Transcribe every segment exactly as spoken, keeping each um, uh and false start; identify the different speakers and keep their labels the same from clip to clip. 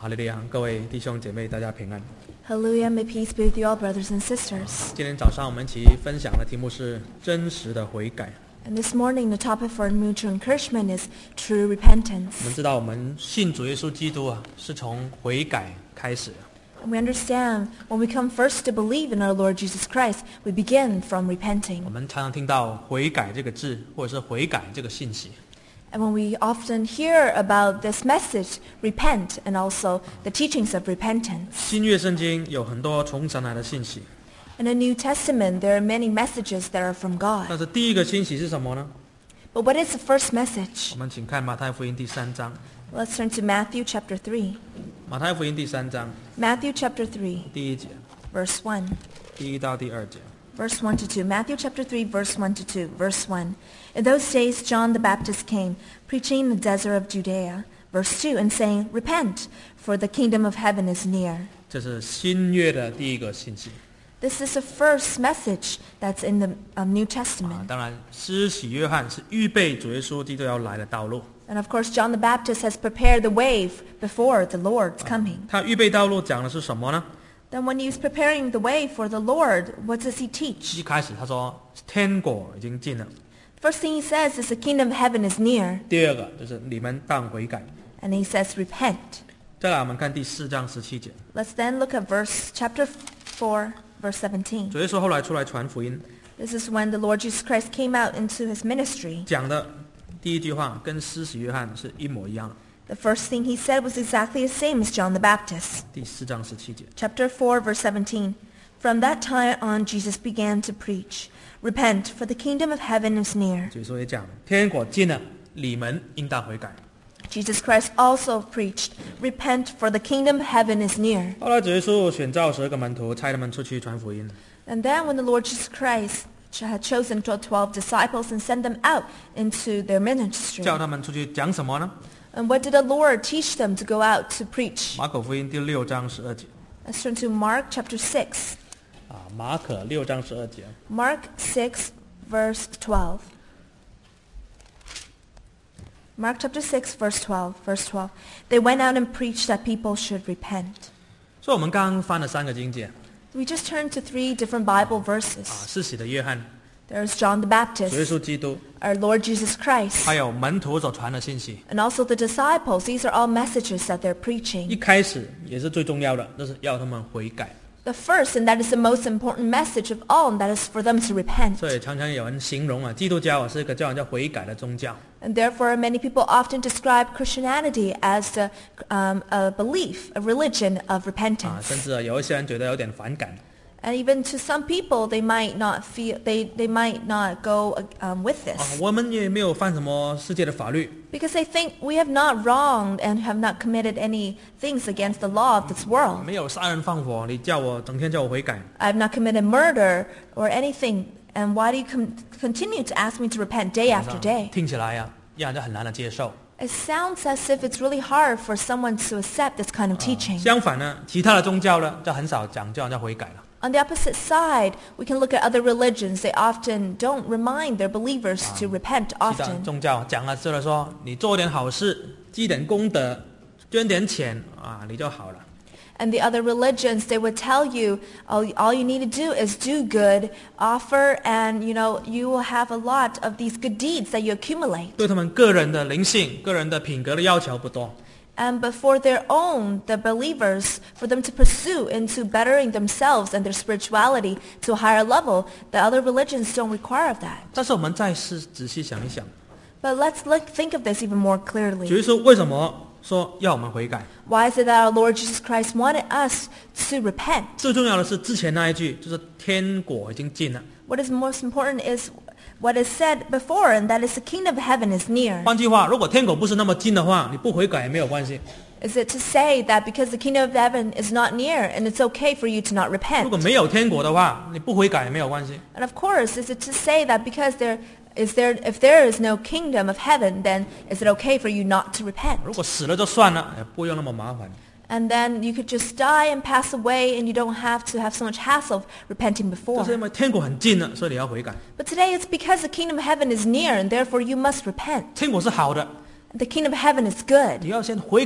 Speaker 1: 哈利路亚！各位弟兄姐妹，大家平安。
Speaker 2: Hallelujah, may peace be with you all, brothers and sisters.
Speaker 1: 今天早上我们一起分享的题目是真实的悔改。
Speaker 2: And this morning, the topic for mutual encouragement is true
Speaker 1: 我
Speaker 2: repentance.
Speaker 1: 们知道，我们信主耶稣基督啊，是从悔改开始的。
Speaker 2: And we understand when we come first to believe in our Lord Jesus Christ, we begin from
Speaker 1: 我
Speaker 2: repenting.
Speaker 1: 们常常听到悔改这个字，或者是悔改这个信息。
Speaker 2: And when we often hear about this message, repent, and also the teachings of repentance.
Speaker 1: 新约圣经有很多从神来的信息，
Speaker 2: In the New Testament, there are many messages that are from
Speaker 1: 但
Speaker 2: God.
Speaker 1: 是第一个信息是什么呢？
Speaker 2: But what is the first message?
Speaker 1: 我们请看马太福音第三章。
Speaker 2: Let's turn to Matthew chapter three.
Speaker 1: 马太福音第三章
Speaker 2: Matthew chapter three,
Speaker 1: 第一节，
Speaker 2: verse one.
Speaker 1: 第一到第二节。
Speaker 2: Verse one to two. Matthew chapter three, verse one to two. Verse one. In those days John the Baptist came, preaching in the desert of Judea. Verse two, and saying, Repent, for the kingdom of heaven is near.
Speaker 1: 这是新约的第一个信息。
Speaker 2: This is the first message that's in the um, New
Speaker 1: 啊，
Speaker 2: Testament.
Speaker 1: 当然，施洗约翰是预备主耶稣基督要来的道路。
Speaker 2: And of course, John the Baptist has prepared the way before the Lord's coming.
Speaker 1: 他预备道路讲的是什么呢？
Speaker 2: Then when he's preparing the way for the Lord, what does he
Speaker 1: 一
Speaker 2: teach?
Speaker 1: 开始他说天国已经近了。
Speaker 2: First thing he says is the kingdom of heaven is near.
Speaker 1: 第二个就是你们当悔改。
Speaker 2: And he says, Repent.
Speaker 1: 再来我们看第四章十七节，
Speaker 2: Let's then look at verse chapter four, verse seventeen.
Speaker 1: 主耶稣后来出来传福音，
Speaker 2: This is when the Lord Jesus Christ came out into his ministry.
Speaker 1: 讲的第一句话跟施洗约翰是一模一样的。
Speaker 2: The first thing he said was exactly the same as John the Baptist.
Speaker 1: 第四章十七节，
Speaker 2: Chapter four, verse seventeen. From that time on, Jesus began to preach, Repent, for the kingdom of heaven is near.
Speaker 1: 主耶稣也讲天国近了，你们应当悔改。
Speaker 2: Jesus Christ also preached, Repent, for the kingdom of heaven is near.
Speaker 1: 后来主耶稣选召十二个门徒，差他们出去传福音。
Speaker 2: And then when the Lord Jesus Christ had chosen twelve disciples and sent them out into their ministry.
Speaker 1: 叫他们出去讲什么呢？
Speaker 2: And what did the Lord teach them to go out to preach?
Speaker 1: 马可福音第六章十二节。
Speaker 2: Let's turn to Mark chapter six.
Speaker 1: 啊，马可六章十二节。
Speaker 2: Mark six, verse twelve. Mark chapter six, verse twelve. Verse twelve. They went out and preached that people should repent.
Speaker 1: 所以我们刚刚翻了三个经节
Speaker 2: We just turned to three different Bible
Speaker 1: 啊，
Speaker 2: verses.
Speaker 1: 施洗的约翰、
Speaker 2: There's John the
Speaker 1: 主耶
Speaker 2: Baptist,
Speaker 1: 稣基督，
Speaker 2: our Lord Jesus Christ,
Speaker 1: 还有门徒所传的信息。
Speaker 2: and also the disciples. These are all messages that they're
Speaker 1: 一
Speaker 2: preaching.
Speaker 1: 开始也是最重要的，就是要他们悔改。
Speaker 2: The first, and that is the most important message of all, and that is for them to repent.
Speaker 1: 所以常常有人形容啊，基督教啊是一个叫人家悔改的宗教。
Speaker 2: And therefore, many people often describe Christianity as the, um, a belief, a religion of
Speaker 1: 啊，
Speaker 2: repentance.
Speaker 1: 甚至啊有一些人觉得有点反感。
Speaker 2: And even to some people, they might not feel they, they might not go um, with
Speaker 1: 啊，
Speaker 2: this
Speaker 1: 我们也没有犯什么世界的法律，
Speaker 2: because they think we have not wronged and have not committed any things against the law of this world.
Speaker 1: 没有杀人放火，你叫我整天叫我悔改，
Speaker 2: I have not committed murder or anything. And why do you com- continue to ask me to repent day after day?
Speaker 1: 听起来啊让人家很难的接受。
Speaker 2: It sounds as if it's really hard for someone to accept this kind of teaching.
Speaker 1: 相反呢，其他的宗教呢就很少讲叫人家悔改了。
Speaker 2: On the opposite side, we can look at other religions. They often don't remind their believers to repent
Speaker 1: 其他
Speaker 2: often.
Speaker 1: 宗教讲了就是说，你做点好事，积点功德，捐点钱啊，你就好了。
Speaker 2: And the other religions, they would tell you, all, all you need to do is do good, offer, and, you know, you will have a lot of these good deeds that you accumulate.
Speaker 1: 对他们个人的灵性、个人的品格的要求不多。
Speaker 2: And but for their own, the believers, for them to pursue into bettering themselves and their spirituality to a higher level, the other religions don't require of that.
Speaker 1: 但是我们再是仔细想一想，
Speaker 2: But let's look, think of this even more
Speaker 1: 主
Speaker 2: clearly.
Speaker 1: 耶稣为什么说要我们悔改？
Speaker 2: Why is it that our Lord Jesus Christ wanted us to repent?
Speaker 1: 最重要的是之前那一句，就是天国已经近了。
Speaker 2: What is most important is what is said before, and that is the kingdom of heaven is near.
Speaker 1: 换句话，如果天国不是那么近的话，你不悔改也没有关系。
Speaker 2: Is it to say that because the kingdom of heaven is not near, and it's okay for you to not
Speaker 1: 如
Speaker 2: repent?
Speaker 1: 果没有天国的话，你不悔改也没有关系。
Speaker 2: And of course, is it to say that because there is there, if there is no kingdom of heaven, then is it okay for you not to repent?
Speaker 1: 如果死了就算了，也不用那么麻烦。
Speaker 2: And then you could just die and pass away, and you don't have to have so much hassle of repenting
Speaker 1: 就
Speaker 2: before.
Speaker 1: 是因为天国很近了，所以你要悔改。
Speaker 2: But today it's because the kingdom of heaven is near, and therefore you must repent.
Speaker 1: 天国是好的，
Speaker 2: The kingdom of heaven is good.
Speaker 1: 你要先悔改，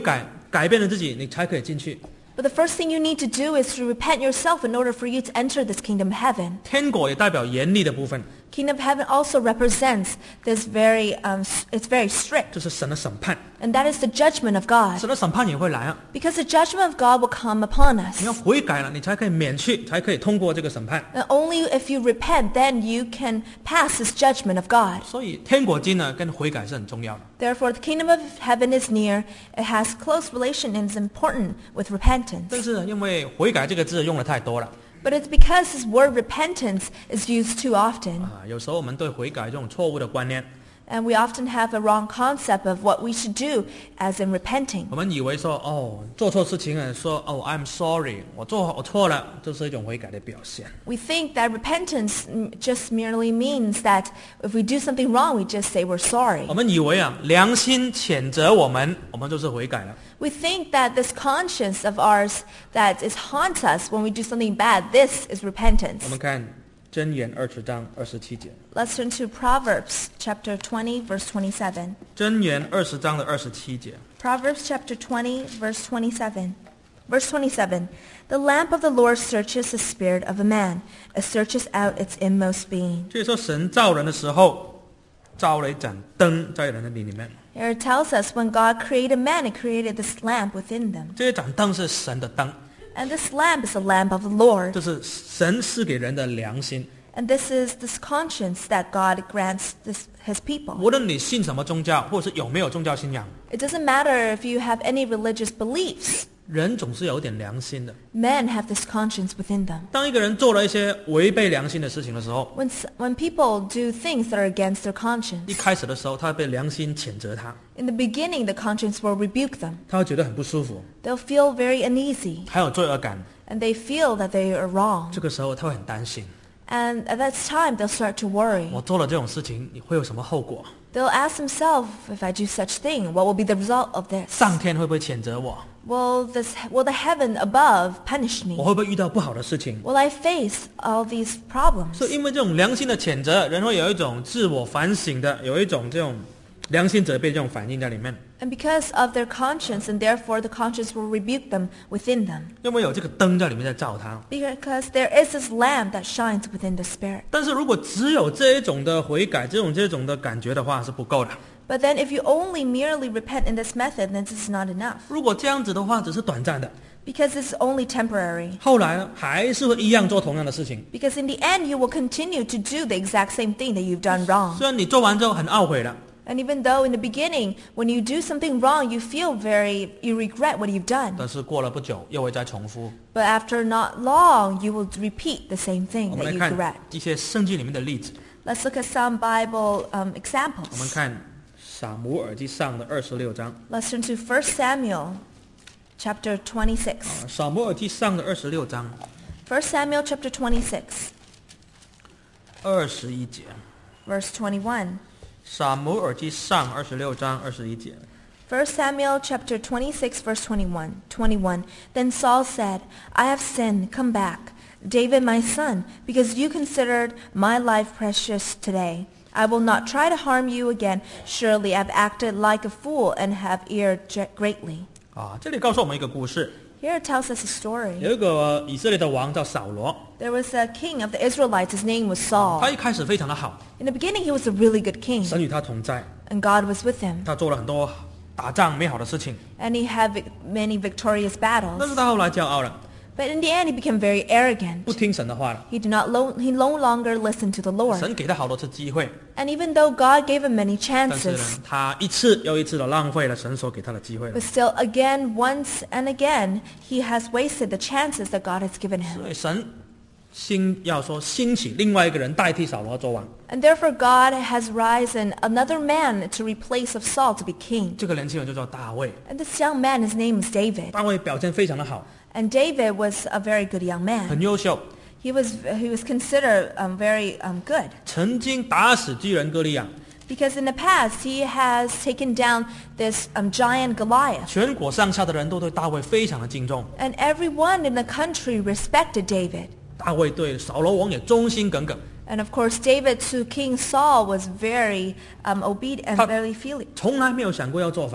Speaker 1: 改变了自己，你才可以进去。
Speaker 2: But the first thing you need to do is to repent yourself in order for you to enter this kingdom of heaven.
Speaker 1: 天国也代表严厉的部分，
Speaker 2: Kingdom of heaven also represents this very, um, s- it's very strict.
Speaker 1: 这是神的审判，
Speaker 2: And that is the judgment of God.
Speaker 1: 神的审判也会来啊。
Speaker 2: Because the judgment of God will come upon
Speaker 1: 你要
Speaker 2: us.
Speaker 1: 悔改了，你才可以免去，才可以通过这个审判。
Speaker 2: And only if you repent, then you can pass this judgment of God.
Speaker 1: 所以天国经呢，跟悔改是很重要的。
Speaker 2: Therefore, the kingdom of heaven is near. It has close relation and is important with
Speaker 1: 但
Speaker 2: repentance.
Speaker 1: 是因为悔改这个字用的太多了
Speaker 2: But it's because this word repentance is used too often.
Speaker 1: 啊，有时候我们对悔改这种错误的观念，
Speaker 2: And we often have a wrong concept of what we should do as in repenting.
Speaker 1: 我们以为说哦，做错事情了，说哦 I'm sorry， 我做我错了，这是一种悔改的表现。
Speaker 2: We think that repentance mm, just merely means that if we do something wrong, we just say we're sorry.
Speaker 1: 我们以为啊，良心谴责我们，我们就是悔改了。
Speaker 2: We think that this conscience of ours that is haunts us when we do something bad, this is
Speaker 1: 我
Speaker 2: repentance.
Speaker 1: 们看箴言二十章二十七节，
Speaker 2: Let's turn to Proverbs chapter twenty, verse twenty-seven.
Speaker 1: 箴言二十章的二十七节，
Speaker 2: Proverbs chapter twenty, verse twenty-seven. Verse twenty-seven. The lamp of the Lord searches the spirit of a man. It searches out its inmost being.
Speaker 1: 就是说神造人的时候，照了一盏灯在人的里里面，
Speaker 2: Here it tells us when God created man, He created this lamp within them.
Speaker 1: 这一盏灯是神的灯，
Speaker 2: And this lamp is the lamp of the Lord.
Speaker 1: 这是神赐给人的良心。
Speaker 2: And this is this conscience that God grants this, His people.
Speaker 1: 无论你信什么宗教，或者是有没有宗教信仰，
Speaker 2: It doesn't matter if you have any religious beliefs.
Speaker 1: 人总是有点良心的。
Speaker 2: Men have this conscience within them.
Speaker 1: 当一个人做了一些违背良心的事情的时候，
Speaker 2: When, s- when people do things that are against their
Speaker 1: 一
Speaker 2: conscience,
Speaker 1: 开始的时候，他会被良心谴责他，
Speaker 2: in the beginning the conscience will rebuke them.
Speaker 1: 他会觉得很不舒服，
Speaker 2: They'll feel very uneasy,
Speaker 1: 还有罪恶感。
Speaker 2: and they feel that they are wrong.
Speaker 1: 这个时候他会很担心，
Speaker 2: And at that time they'll start to worry.
Speaker 1: 我做了这种事情，你会有什么后果？
Speaker 2: They'll ask themselves, if I do such thing, what will be the result of this?
Speaker 1: 上天会不会谴责我？
Speaker 2: Will this, will the heaven above punish
Speaker 1: 我
Speaker 2: me?
Speaker 1: 会不会遇到不好的事情？
Speaker 2: Will I face all these problems?
Speaker 1: 所以因为这种良心的谴责，人会有一种自我反省的，有一种这种良心责备这种反应在里面。
Speaker 2: And because of their conscience, and therefore the conscience will rebuke them within them.
Speaker 1: 因为有这个灯在里面在照他。
Speaker 2: Because there is this lamp that shines within the spirit.
Speaker 1: 但是如果只有这一种的悔改，这种这种的感觉的话是不够的。
Speaker 2: But then if you only merely repent in this method, then this is not enough.
Speaker 1: 如果这样子的话，只是短暂的，
Speaker 2: Because it's only temporary.
Speaker 1: 后来呢还是会一样做同样的事情。
Speaker 2: Because in the end, you will continue to do the exact same thing that you've done wrong.
Speaker 1: 虽然你做完之后很懊悔了，
Speaker 2: And even though in the beginning, when you do something wrong, you feel very, you regret what you've done.
Speaker 1: 但是过了不久又会再重复。
Speaker 2: But after not long, you will repeat the same
Speaker 1: 我
Speaker 2: thing
Speaker 1: 们
Speaker 2: that
Speaker 1: 来
Speaker 2: you
Speaker 1: 看
Speaker 2: regret.
Speaker 1: 一些圣经里面的例子。
Speaker 2: Let's look at some Bible um,
Speaker 1: 我们
Speaker 2: examples.
Speaker 1: 看撒母耳记上的二十六章。
Speaker 2: Let's turn to First Samuel chapter twenty-six.
Speaker 1: 啊撒母耳记上的二十六章
Speaker 2: First Samuel chapter twenty-six,
Speaker 1: 二十一节。
Speaker 2: verse twenty-one.
Speaker 1: 撒母耳记上二十六章二十一节。
Speaker 2: First Samuel chapter twenty-six, verse twenty-one. twenty-one. Then Saul said, I have sinned, come back, David my son, because you considered my life precious today. I will not try to harm you again. Surely I've acted like a fool and have erred ge- greatly.
Speaker 1: 啊，这里告诉我们一个故事，
Speaker 2: Here it tells us a story.
Speaker 1: 有一个以色列的王叫扫罗，
Speaker 2: There was a king of the Israelites. His name was
Speaker 1: 他
Speaker 2: Saul.
Speaker 1: 一开始非常的好，
Speaker 2: In the beginning, he was a really good king,
Speaker 1: 神与他同在，
Speaker 2: and God was with him.
Speaker 1: 他做了很多打仗美好的事情，
Speaker 2: And he had vic- many victorious
Speaker 1: 但
Speaker 2: battles.
Speaker 1: 是他后来骄傲了，
Speaker 2: But in the end, he became very arrogant.
Speaker 1: 不听神的话了。
Speaker 2: He did not lo- he no longer listened to the Lord.
Speaker 1: 神给他好多次机会，
Speaker 2: And even though God gave him many
Speaker 1: 但是呢
Speaker 2: chances,
Speaker 1: 他一次又一次的浪费了神所给他的机会了
Speaker 2: but。still again, once and again, he has wasted the chances that God has given him.
Speaker 1: 所以神兴要说兴起另外一个人代替扫罗做王，
Speaker 2: And therefore God has risen another man to replace of Saul to be king.
Speaker 1: 这个年轻人就叫大卫。
Speaker 2: And this young man, his name is David.
Speaker 1: 大卫表现非常的好，
Speaker 2: And David was a very good young
Speaker 1: 很
Speaker 2: man.
Speaker 1: 优秀，
Speaker 2: He was, he was considered um, very um, good.
Speaker 1: 曾经打死巨人歌利亚，
Speaker 2: Because in the past, he has taken down this um, giant Goliath.
Speaker 1: 全国上下的人都对大卫非常的敬重。
Speaker 2: And everyone in the country respected David.
Speaker 1: 大卫对扫罗王也忠心耿耿，
Speaker 2: And of course, David to King Saul was very um, obedient and
Speaker 1: Ta-
Speaker 2: very filial.
Speaker 1: 从来没有想过要造反。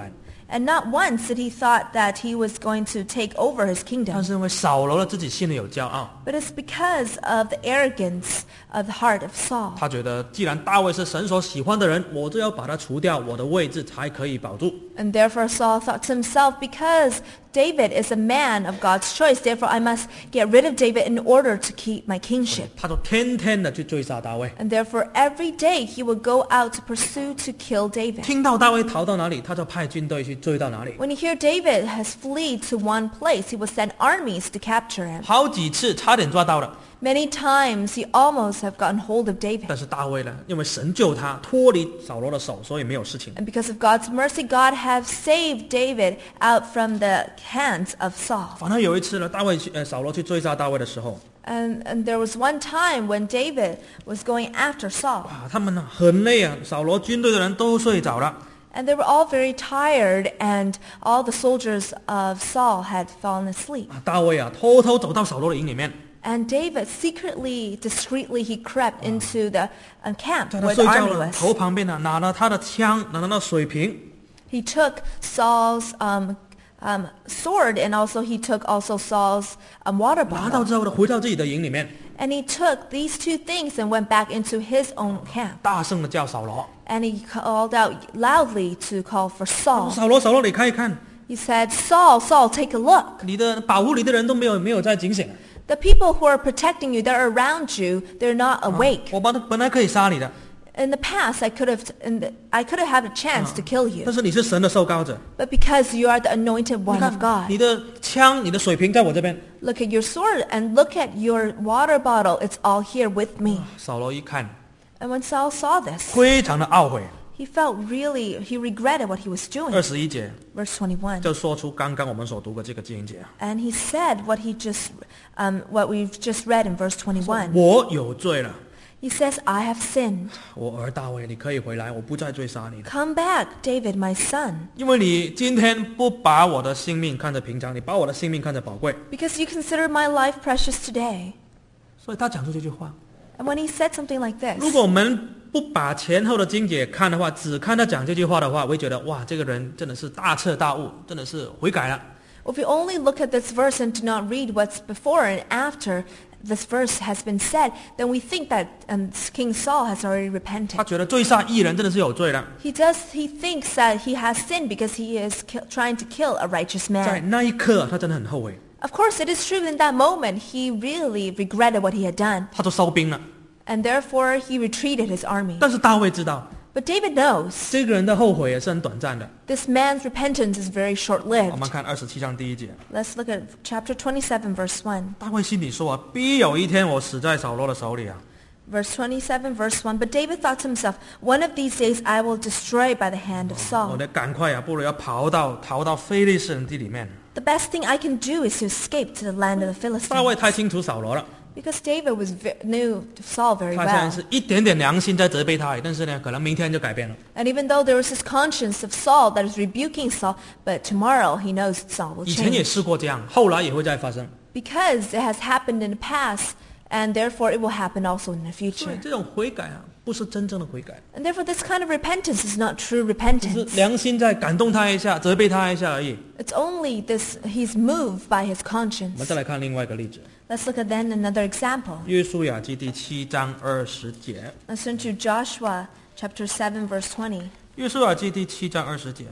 Speaker 2: And not once did he thought that he was going to take over his
Speaker 1: 但
Speaker 2: kingdom.
Speaker 1: 是因为扫罗了自己心里有骄傲，
Speaker 2: But it's because of the arrogance of the heart of Saul.
Speaker 1: 他觉得既然大卫是神所喜欢的人，我就要把他除掉，我的位置才可以保住。
Speaker 2: And therefore Saul thought to himself, because David is a man of God's choice, therefore I must get rid of David in order to keep my kingship.
Speaker 1: 他就天天的去追杀大卫，
Speaker 2: And therefore every day he would go out to pursue to kill David.
Speaker 1: 听到大卫逃到哪里，他就派军队去追到哪里。
Speaker 2: When you hear David has fled to one place, he will send armies to capture him.
Speaker 1: 好几次差点抓到了，
Speaker 2: Many times he almost have gotten hold of David.
Speaker 1: 但是大卫呢，因为神救他脱离扫罗的手，所以没有事情。
Speaker 2: And because of God's mercy, God have saved David out from the hands of Saul.
Speaker 1: 反而有一次呢，大卫去呃扫罗去追杀大卫的时候，
Speaker 2: And, and there was one time when David was going after Saul.
Speaker 1: 哇，他们呢很累啊，扫罗军队的人都睡着了。
Speaker 2: And they were all very tired, and all the soldiers of Saul had fallen asleep.
Speaker 1: 啊大卫啊，偷偷走到扫罗的营里面，
Speaker 2: And David secretly, discreetly, he crept into the uh, camp
Speaker 1: 在他
Speaker 2: where
Speaker 1: 睡
Speaker 2: the
Speaker 1: 觉
Speaker 2: army
Speaker 1: 了，
Speaker 2: was.
Speaker 1: 头旁边呢拿了他的枪，拿了那水瓶，
Speaker 2: He took Saul's um, um, sword, and also he took also Saul's um, water
Speaker 1: 拿到
Speaker 2: bottle.
Speaker 1: 之后呢，回到自己的营里面，
Speaker 2: And he took these two things and went back into his own camp.
Speaker 1: 大声的叫扫罗，
Speaker 2: And he called out loudly to call for Saul.
Speaker 1: 扫罗，扫罗，你看一看，
Speaker 2: He said, Saul, Saul, take a look.
Speaker 1: 你的保护你的人都没有没有在警醒，
Speaker 2: The people who are protecting you, that are around you, they're not awake.
Speaker 1: 我本来本来可以杀你的，
Speaker 2: In the past, I could have, in the, I could have had a chance to kill
Speaker 1: 但
Speaker 2: you.
Speaker 1: 是你是神的受膏者，
Speaker 2: But because you are the anointed
Speaker 1: 你
Speaker 2: one
Speaker 1: 看
Speaker 2: of God,
Speaker 1: 你的枪、你的水瓶在我这边。
Speaker 2: look at your sword and look at your water bottle. It's all here with me.
Speaker 1: 扫罗一看，
Speaker 2: And when Saul saw this,
Speaker 1: 非常的懊悔。
Speaker 2: he felt really, he regretted what he was
Speaker 1: 二
Speaker 2: doing.
Speaker 1: 十一节
Speaker 2: Verse twenty-one.
Speaker 1: 就说出刚刚我们所读的这个经节，
Speaker 2: And he said what he just, um, what we've just read in verse twenty-one.
Speaker 1: 我有罪了，
Speaker 2: He says, I have sinned.
Speaker 1: 我儿大卫，你可以回来，我不再追杀你了，
Speaker 2: Come back, David, my son.
Speaker 1: 因为你今天不把我的性命看得平常，你把我的性命看得宝贵，
Speaker 2: Because you consider my life precious today.
Speaker 1: 所以他讲出这句话。
Speaker 2: And when he said something like
Speaker 1: 如
Speaker 2: this,
Speaker 1: 果我们不把前后的经节看的话，只看他讲这句话的话，我会觉得哇，这个人真的是大彻大悟，真的是悔改了。
Speaker 2: if we only look at this verse and do not read what's before and after this verse has been said, then we think that um, King Saul has already
Speaker 1: 他
Speaker 2: repented.
Speaker 1: 觉得追杀义人真的是有罪了。
Speaker 2: He does, he thinks that he has sinned because he is ki- trying to kill a righteous
Speaker 1: 在
Speaker 2: man.
Speaker 1: 那一刻，他真的很后悔，
Speaker 2: Of course, it is true in that moment he really regretted what he had done.
Speaker 1: 他就收兵了。
Speaker 2: And therefore he retreated his army.
Speaker 1: 但是大卫知道，
Speaker 2: But David knows
Speaker 1: 这个人的后悔也是很短暂的。
Speaker 2: this man's repentance is very
Speaker 1: 我
Speaker 2: short-lived.
Speaker 1: 们看二十七章第一节，
Speaker 2: Let's look at chapter twenty-seven, verse one.
Speaker 1: 大卫心里说啊，必有一天我死在扫罗的手里啊。
Speaker 2: Verse twenty-seven, verse one. But David thought to himself, one of these days I will destroy by the hand of
Speaker 1: 我
Speaker 2: Saul.
Speaker 1: 得赶快啊，不如要跑到逃到非利士人地里面。
Speaker 2: The best thing I can do is to escape to the land of the
Speaker 1: 大卫
Speaker 2: Philistines.
Speaker 1: 太清楚扫罗了，
Speaker 2: Because David was ve- knew Saul very
Speaker 1: 他现在
Speaker 2: well.
Speaker 1: 是一点点良心在责备他，但是呢，可能明天就改变了。
Speaker 2: And even though there was this conscience of Saul that is rebuking Saul, but tomorrow he knows Saul will
Speaker 1: 以前也
Speaker 2: change.
Speaker 1: 试过这样，后来也会再发生。
Speaker 2: Because it has happened in the past, and therefore it will happen also in the
Speaker 1: 所以
Speaker 2: future.
Speaker 1: 这种悔改啊，不是真正的悔改，
Speaker 2: And therefore this kind of repentance is not true
Speaker 1: 只是
Speaker 2: repentance.
Speaker 1: 良心在感动他一下，责备他一下而已。
Speaker 2: It's only this, he's moved by his
Speaker 1: 我
Speaker 2: conscience.
Speaker 1: 们再来看另外一个例子，
Speaker 2: Let's look at then another example.
Speaker 1: 约书亚记第七章二十节。
Speaker 2: Let's turn to Joshua chapter seven, verse twenty.
Speaker 1: 约书亚记第七章二十节，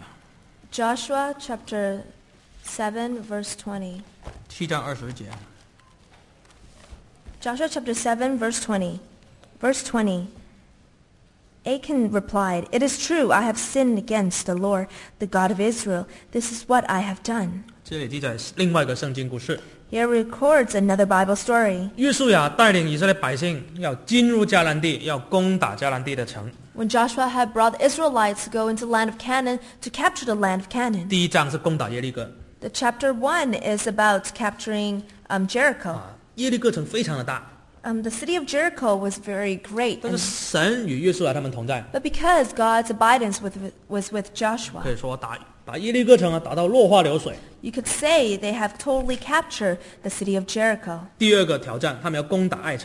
Speaker 2: Joshua chapter seven, verse twenty.
Speaker 1: 七章二十节。
Speaker 2: Joshua chapter seven, verse twenty. Verse twenty. Achan replied, It is true, I have sinned against the Lord, the God of Israel. This is what I have done.
Speaker 1: 这里记载另外一个圣经故事，
Speaker 2: Here records another Bible story.
Speaker 1: 约书亚带领以色列百姓要进入迦南地，要攻打迦南地的城。
Speaker 2: When Joshua had brought the Israelites to go into the land of Canaan to capture the land of Canaan.
Speaker 1: 第一章是攻打耶利哥
Speaker 2: The chapter one is about capturing um, Jericho.
Speaker 1: 啊，耶利哥城非常的大，
Speaker 2: Um, the city of Jericho was very great,
Speaker 1: 但是
Speaker 2: and,
Speaker 1: 神与约书亚他们同在，
Speaker 2: but because God's abidance with, was with
Speaker 1: 可
Speaker 2: Joshua,
Speaker 1: 以说打把耶利哥城啊打到落花流水。
Speaker 2: you could say they have totally captured the city of Jericho.
Speaker 1: 第二个挑战，他们要攻打爱城。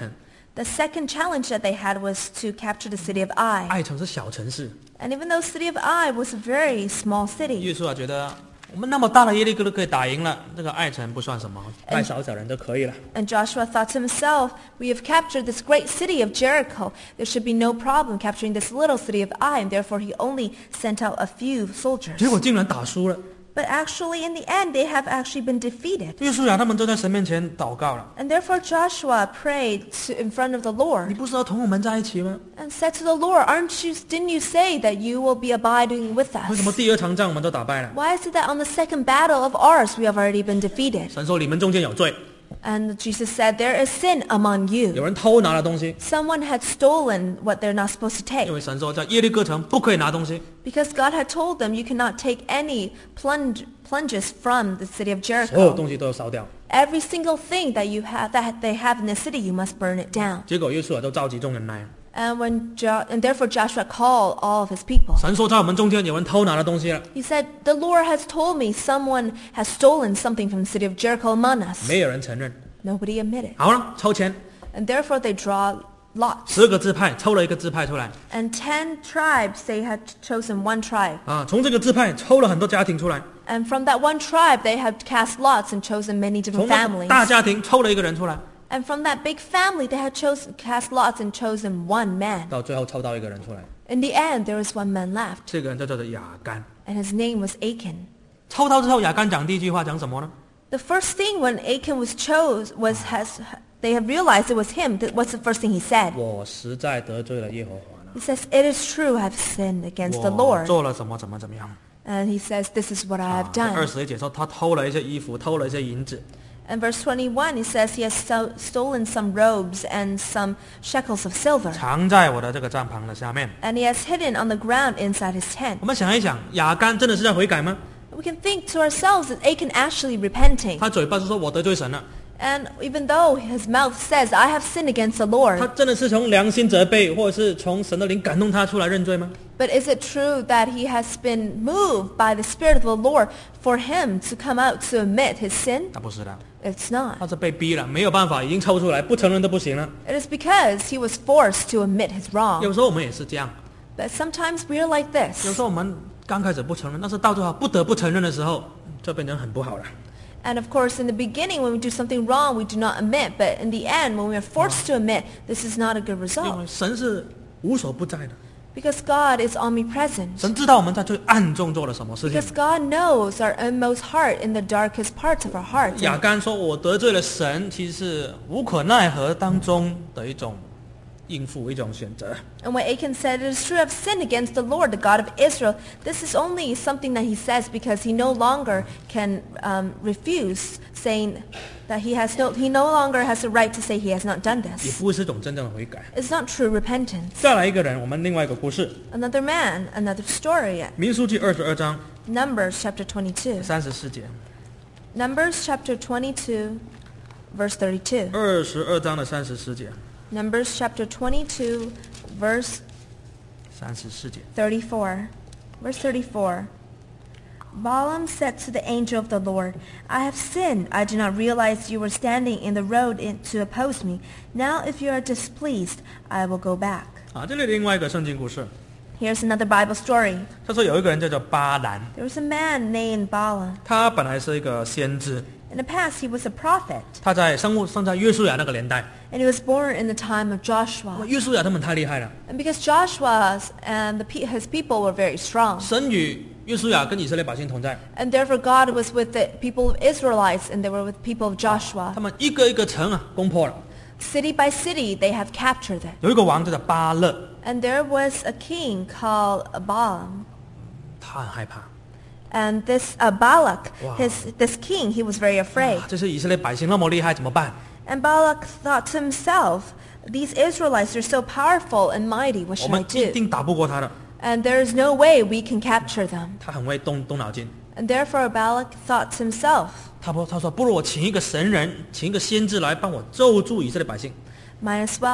Speaker 2: The second challenge that they had was to capture the city of Ai.
Speaker 1: 爱城是小城市，
Speaker 2: And even though city of Ai was a very small city,
Speaker 1: 约书亚觉得我们那么大的耶利哥都可以打赢了，这个爱城不算什么，带少少人就可以了。
Speaker 2: and Joshua thought to himself, we have captured this great city of Jericho. There should be no problem capturing this little city of Ai, and therefore he only sent out a few soldiers.
Speaker 1: 结果竟然打输了，
Speaker 2: But actually, in the end, they have actually been defeated.
Speaker 1: 约书亚他们都在神面前祷告了。
Speaker 2: And therefore Joshua prayed to, in front of the
Speaker 1: 你
Speaker 2: Lord
Speaker 1: 不是要同我们在一起吗？
Speaker 2: and said to the Lord, aren't you, didn't you say that you will be abiding with
Speaker 1: 为什么
Speaker 2: us?
Speaker 1: 第二场仗我们都打败了？
Speaker 2: Why is it that on the second battle of ours we have already been defeated?
Speaker 1: 神说你们中间有罪，
Speaker 2: And Jesus said, there is sin among
Speaker 1: 有
Speaker 2: you.
Speaker 1: 人偷拿了东西，
Speaker 2: Someone had stolen what they're not supposed to
Speaker 1: 因
Speaker 2: take.
Speaker 1: 为神说在耶利哥城不可以拿东西。
Speaker 2: Because God had told them you cannot take any plunge, plunges from the city of
Speaker 1: 所有
Speaker 2: Jericho.
Speaker 1: 东西都要烧掉。
Speaker 2: Every single thing that you have that they have in the city, you must burn it down.
Speaker 1: 结果约书亚就召集众人来，
Speaker 2: And when jo- and therefore Joshua called all of his people.
Speaker 1: 神说在我们中间有人偷拿了东西了，
Speaker 2: He said, the Lord has told me someone has stolen something from the city of Jericho among us.
Speaker 1: 没有人承认。
Speaker 2: Nobody admitted.
Speaker 1: 好了，抽签，
Speaker 2: And therefore they draw lots.
Speaker 1: 十个支派抽了一个支派出来
Speaker 2: And ten tribes, they had chosen one tribe.
Speaker 1: 啊，从这个支派抽了很多家庭出来，
Speaker 2: And from that one tribe, they had cast lots and chosen many
Speaker 1: 从
Speaker 2: different
Speaker 1: 那个
Speaker 2: families.
Speaker 1: 大家庭抽了一个人出来，
Speaker 2: And from that big family, they had chosen, cast lots and chosen one man.
Speaker 1: 到最后抽到一个人出来，
Speaker 2: In the end, there was one man left.
Speaker 1: 这个人就叫做雅干。
Speaker 2: And his name was Achan.
Speaker 1: 抽到之后，雅干讲第一句话讲什么呢？
Speaker 2: The first thing when Achan was chose was has they have realized it was him. Th- What's the first thing he said?
Speaker 1: 我实在得罪了耶和华了，
Speaker 2: He says, "It is true, I've sinned against the
Speaker 1: 我
Speaker 2: Lord."
Speaker 1: 做了什么怎么怎么样。
Speaker 2: And he says, "This is what I
Speaker 1: 啊
Speaker 2: have
Speaker 1: 二
Speaker 2: done."
Speaker 1: 十一节说他偷了一些衣服，偷了一些银子，
Speaker 2: And verse twenty-one, he says he has so- stolen some robes and some shekels of silver,
Speaker 1: 藏在我的这个帐篷的下面。
Speaker 2: and he has hidden on the ground inside his tent.
Speaker 1: 我们想一想，雅干真的是在悔改吗？
Speaker 2: We can think to ourselves that Achan actually repenting.
Speaker 1: 他嘴巴是说我得罪神了，
Speaker 2: And even though his mouth says, "I have sinned against the
Speaker 1: 他
Speaker 2: Lord,"
Speaker 1: 真的是从良心责备，或者是从神的灵感动他出来认罪吗？
Speaker 2: but is it true that he has been moved by the Spirit of the Lord for him to come out to admit his sin?
Speaker 1: 那不是的，
Speaker 2: It's not.
Speaker 1: 他是被逼了，没有办法，已经抽出来，不承认都不行了。
Speaker 2: It is because he was forced to admit his
Speaker 1: 有
Speaker 2: wrong.
Speaker 1: 时候我们也是这样，
Speaker 2: But sometimes we are like
Speaker 1: 有
Speaker 2: this.
Speaker 1: 时候我们刚开始不承认，但是到最后不得不承认的时候，就变成很不好了。
Speaker 2: And of course, in the beginning, when we do something wrong, we do not admit. But in the end, when we are forced to admit, this is not a good
Speaker 1: 因为
Speaker 2: result.
Speaker 1: 神是无所不在的，
Speaker 2: Because God is omnipresent.
Speaker 1: 神知道我们在最暗中做了什么事情。
Speaker 2: Because God knows our inmost heart in the darkest parts of our heart.
Speaker 1: 雅干说：“我得罪了神，其实是无可奈何当中的一种应付，一种选择。
Speaker 2: And when Achan said, "It is true, I've sinned against the Lord, the God of Israel," this is only something that he says because he no longer can um, refuse, saying that he has no, he no longer has the right to say he has not done
Speaker 1: 也
Speaker 2: this.
Speaker 1: 不是一种真正的悔改。
Speaker 2: It's not true repentance.
Speaker 1: 再来一个人，我们另外一个故事，
Speaker 2: Another man, another story.
Speaker 1: 民数记二十二章
Speaker 2: Numbers chapter twenty-two.
Speaker 1: 三十四节，
Speaker 2: Numbers chapter twenty-two, verse thirty-two.
Speaker 1: 二十二章的三十四节，
Speaker 2: Numbers chapter twenty-two, verse
Speaker 1: 三十四节。
Speaker 2: thirty-four. Verse thirty-four. Balaam said to the angel of the Lord, "I have sinned. I did not realize you were standing in the road in, to oppose me. Now if you are displeased, I will go back."
Speaker 1: 啊，这里另外一个圣经故事，
Speaker 2: Here's another Bible story.
Speaker 1: 他说有一个人叫做巴兰，
Speaker 2: There was a man named Balaam.
Speaker 1: 他本来是一个先知，
Speaker 2: In the past, he was a prophet,
Speaker 1: 他在生活生在约书亚那个年代，
Speaker 2: and he was born in the time of
Speaker 1: 哇
Speaker 2: Joshua.
Speaker 1: 约书亚他们太厉害了，
Speaker 2: And because Joshua's and the, pe- his people were very strong,
Speaker 1: 神与约书亚跟以色列百姓同在，
Speaker 2: and therefore God was with the people of Israelites, and they were with people of Joshua.
Speaker 1: 他们一个一个城啊攻破了。
Speaker 2: City by city, they have captured it.
Speaker 1: 有一个王叫做巴勒，
Speaker 2: And there was a king called Balaam.
Speaker 1: 他很害怕，
Speaker 2: And this uh, Balak,
Speaker 1: Wow.
Speaker 2: his, this king, he was very afraid.
Speaker 1: 啊这些以色列百姓那么厉害，怎么办？
Speaker 2: And Balak thought to himself, these Israelites are so powerful and mighty, what
Speaker 1: 我
Speaker 2: should
Speaker 1: 们
Speaker 2: I
Speaker 1: 一
Speaker 2: do?
Speaker 1: 定打不过他的。
Speaker 2: And there is no way we can capture them.
Speaker 1: 他很会动动脑筋，
Speaker 2: And therefore Balak thought to himself,
Speaker 1: 他不他说不如我请一个神人，请一个先知来帮我咒住以色列百姓。
Speaker 2: might as well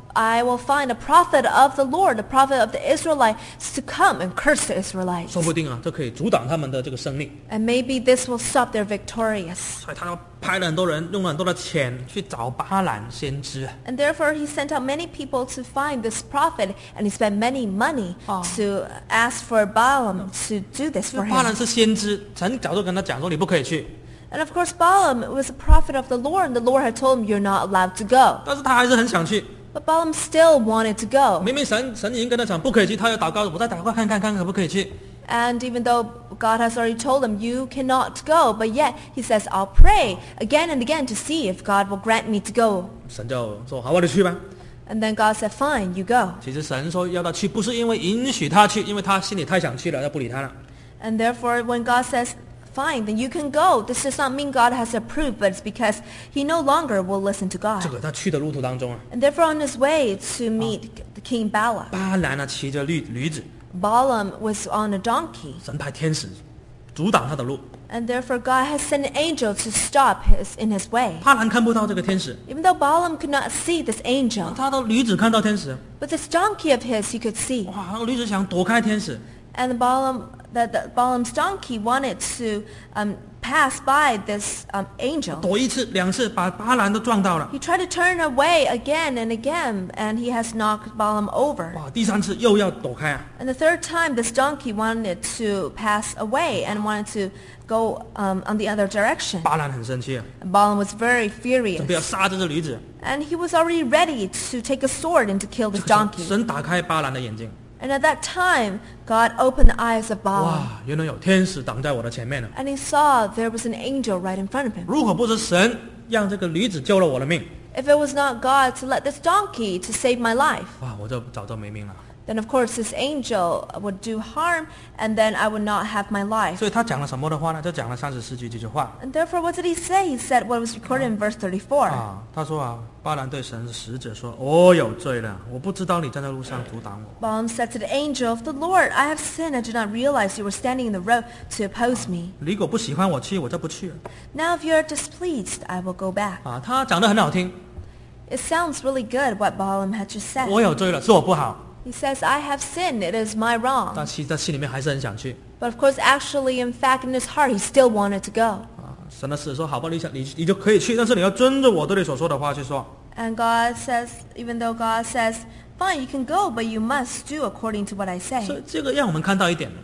Speaker 2: I will find a prophet of the Lord, a prophet of the Israelites, to come and curse the Israelites.
Speaker 1: 说不定啊，这可以阻挡他们的这个胜利。
Speaker 2: And maybe this will stop their victorious.
Speaker 1: 所以他派了很多人，用了很多的钱去找巴兰先知。
Speaker 2: And therefore he sent out many people to find this prophet, and he spent many money
Speaker 1: Oh.
Speaker 2: to ask for Balaam to do this
Speaker 1: 因
Speaker 2: for
Speaker 1: 为巴兰
Speaker 2: him.
Speaker 1: 是先知，神早就跟他讲说你不可以去，
Speaker 2: And of course Balaam was a prophet of the Lord, and the Lord had told him, you're not allowed to go.
Speaker 1: 但是他还是很想去。
Speaker 2: But Balaam still wanted to go.
Speaker 1: 明明神神已经跟他讲不可以去，他要祷告，我再祷告看看看可不可以去。
Speaker 2: And even though God has already told him, you cannot go, but yet he says, I'll pray again and again to see if God will grant me to go.
Speaker 1: 神就说好，我就去吧。
Speaker 2: And then God said, fine, you go.
Speaker 1: 其实神说要他去，不是因为允许他去，因为他心里太想去了，要不理他了。
Speaker 2: And therefore when God says, fine, then you can go, this does not mean God has approved, but it's because he no longer will listen to
Speaker 1: 这
Speaker 2: God.
Speaker 1: 个他去的路途当中啊，
Speaker 2: And therefore on his way to meet the king Balak,
Speaker 1: 巴兰呢骑着驴驴子，
Speaker 2: Balaam was on a donkey.
Speaker 1: 神派天使阻挡他的路。
Speaker 2: And therefore God has sent an angel to stop his, in his way.
Speaker 1: 巴兰看不到这个天使，
Speaker 2: Even though Balaam could not see this angel,
Speaker 1: 他的驴子看到天使，
Speaker 2: but this donkey of his he could see.
Speaker 1: 哇，那个驴子想躲开天使，
Speaker 2: And Balaam, that the, Balaam's donkey wanted to um, pass by this um, angel.
Speaker 1: 躲一次两次，把巴兰都撞到了。
Speaker 2: He tried to turn away again and again, and he has knocked Balaam over.
Speaker 1: 哇，第三次又要躲开啊！
Speaker 2: And the third time, this donkey wanted to pass away and wanted to go um, on the other direction.
Speaker 1: 巴兰很生气啊，
Speaker 2: And Balaam was very
Speaker 1: 准备要
Speaker 2: furious.
Speaker 1: 杀这只驴子。
Speaker 2: And he was already ready to take a sword and to kill this
Speaker 1: 这个时候
Speaker 2: donkey.
Speaker 1: 神打开巴兰的眼睛，
Speaker 2: And at that time, God opened the eyes of Balaam.
Speaker 1: 哇，原来有天使挡在我的前面了。
Speaker 2: And he saw there was an angel right in front of him.
Speaker 1: 如果不是神让这个驴子救了我的命，
Speaker 2: If it was not God to let this donkey to save my life,
Speaker 1: 哇，我就早就没命了。
Speaker 2: then of course this angel would do harm, and then I would not have my life.
Speaker 1: 所以他讲了什么的话呢？就讲了三十四句这句话
Speaker 2: And therefore, what did he say? He said what was recorded in verse thirty-four.
Speaker 1: 啊。他说啊，巴兰对神的使者说：“我有罪了，我不知道你站在路上阻挡我。
Speaker 2: Balaam said to the angel of the Lord, I have sinned. I did not realize you were standing in the road to oppose me.
Speaker 1: 如果不喜欢我去，我就不去了。
Speaker 2: Now if you are displeased, I will go back.
Speaker 1: 啊，他讲得很好听，
Speaker 2: It sounds really good what Balaam had just said.
Speaker 1: 我有罪了，是我不好，
Speaker 2: He says, I have sinned. It is my
Speaker 1: 但
Speaker 2: wrong.
Speaker 1: 其实他心里面还是很想去。
Speaker 2: But of course, actually, in fact, in his heart, he still wanted to go.
Speaker 1: 啊，神的使者说：“好吧，你想你你就可以去，但是你要遵着我对你所说的话去说。
Speaker 2: And God says, even though God says, fine, you can go, but you must do according to what I ”
Speaker 1: 所
Speaker 2: say.
Speaker 1: 以这个让我们看到一点，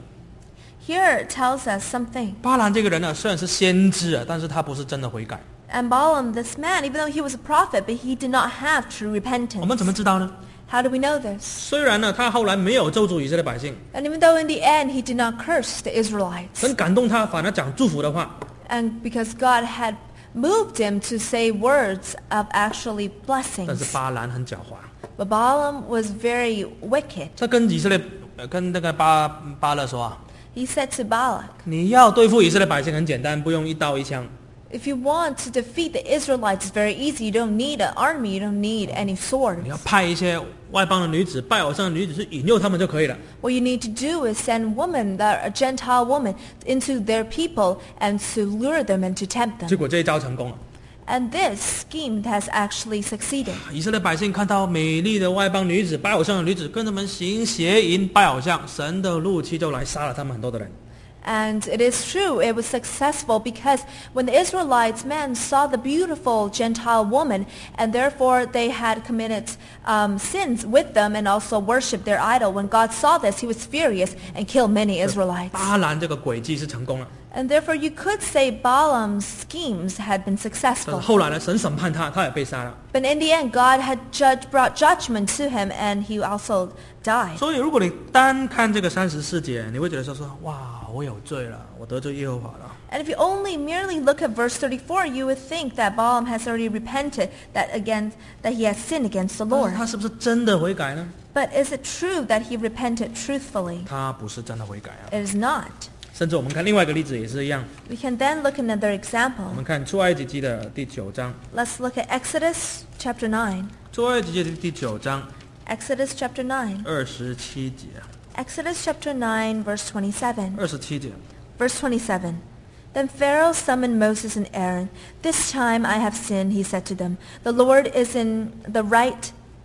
Speaker 2: Here it tells us something.
Speaker 1: 巴兰这个人呢，虽然是先知啊，但是他不是真的悔改。
Speaker 2: And Balaam, this man, even though he was a prophet, but he did not have true
Speaker 1: 我们怎么
Speaker 2: repentance.
Speaker 1: 知道呢？
Speaker 2: How do we know this?
Speaker 1: 虽然呢，他后来没有咒诅以色列百姓，
Speaker 2: And even though in the end he did not curse the Israelites,
Speaker 1: 神感动他，反而讲祝福的话。
Speaker 2: and because God had moved him to say words of actually
Speaker 1: 但是
Speaker 2: blessings,
Speaker 1: 巴兰很狡猾，
Speaker 2: but Balaam was very wicked.
Speaker 1: 他跟以色列呃跟那个巴巴勒说啊，
Speaker 2: He said to Balak,
Speaker 1: 你要对付以色列百姓很简单，不用一刀一枪，
Speaker 2: if you want to defeat the Israelites, it's very easy. You don't need an army. You don't need any
Speaker 1: 你
Speaker 2: swords.
Speaker 1: 要派一些外邦的女子、拜偶像的女子去引诱他们就可以了。
Speaker 2: What you need to do is send women, that are Gentile women, into their people and to lure them and to tempt
Speaker 1: 结
Speaker 2: them.
Speaker 1: 果这一招成功了，
Speaker 2: And this scheme has actually succeeded.
Speaker 1: 以色列百姓看到美丽的外邦女子、拜偶像的女子跟他们行邪淫、拜偶像，神的怒气就来杀了他们很多的人。
Speaker 2: And it is true, it was successful because when the Israelites men saw the beautiful Gentile woman, and therefore they had committed um, sins with them and also worshipped their idol, when God saw this, he was furious and killed many Israelites.
Speaker 1: 巴兰这个诡计是成功了，
Speaker 2: And therefore you could say Balaam's schemes had been
Speaker 1: 但是
Speaker 2: successful.
Speaker 1: 后来呢，神审判他，他也被杀了。
Speaker 2: But in the end, God had judged, brought judgment to him, and he also died.
Speaker 1: 所以如果你单看这个三十四节，你会觉得说说哇，我有罪了，我得罪耶和华了。
Speaker 2: And if you only merely look at verse thirty-four, you would think that Balaam has already repented, that again that he has sinned against the
Speaker 1: 但
Speaker 2: Lord.
Speaker 1: 是他是不是真的悔改呢？
Speaker 2: But is it true that he repented truthfully?
Speaker 1: 他不是真的悔改啊。
Speaker 2: It is not.
Speaker 1: 甚至我们看另外一个例子也是一样，
Speaker 2: We can then look at another
Speaker 1: 我
Speaker 2: example.
Speaker 1: 们看出埃及记的第九章，
Speaker 2: Let's look at Exodus chapter nine.
Speaker 1: 出埃及记的第九章
Speaker 2: Exodus chapter nine.
Speaker 1: 二十七节，
Speaker 2: Exodus chapter nine, verse twenty-seven.
Speaker 1: 二十七节，
Speaker 2: Verse twenty-seven. Then Pharaoh summoned Moses and Aaron. This time I have sinned, he said to them. The Lord is in the right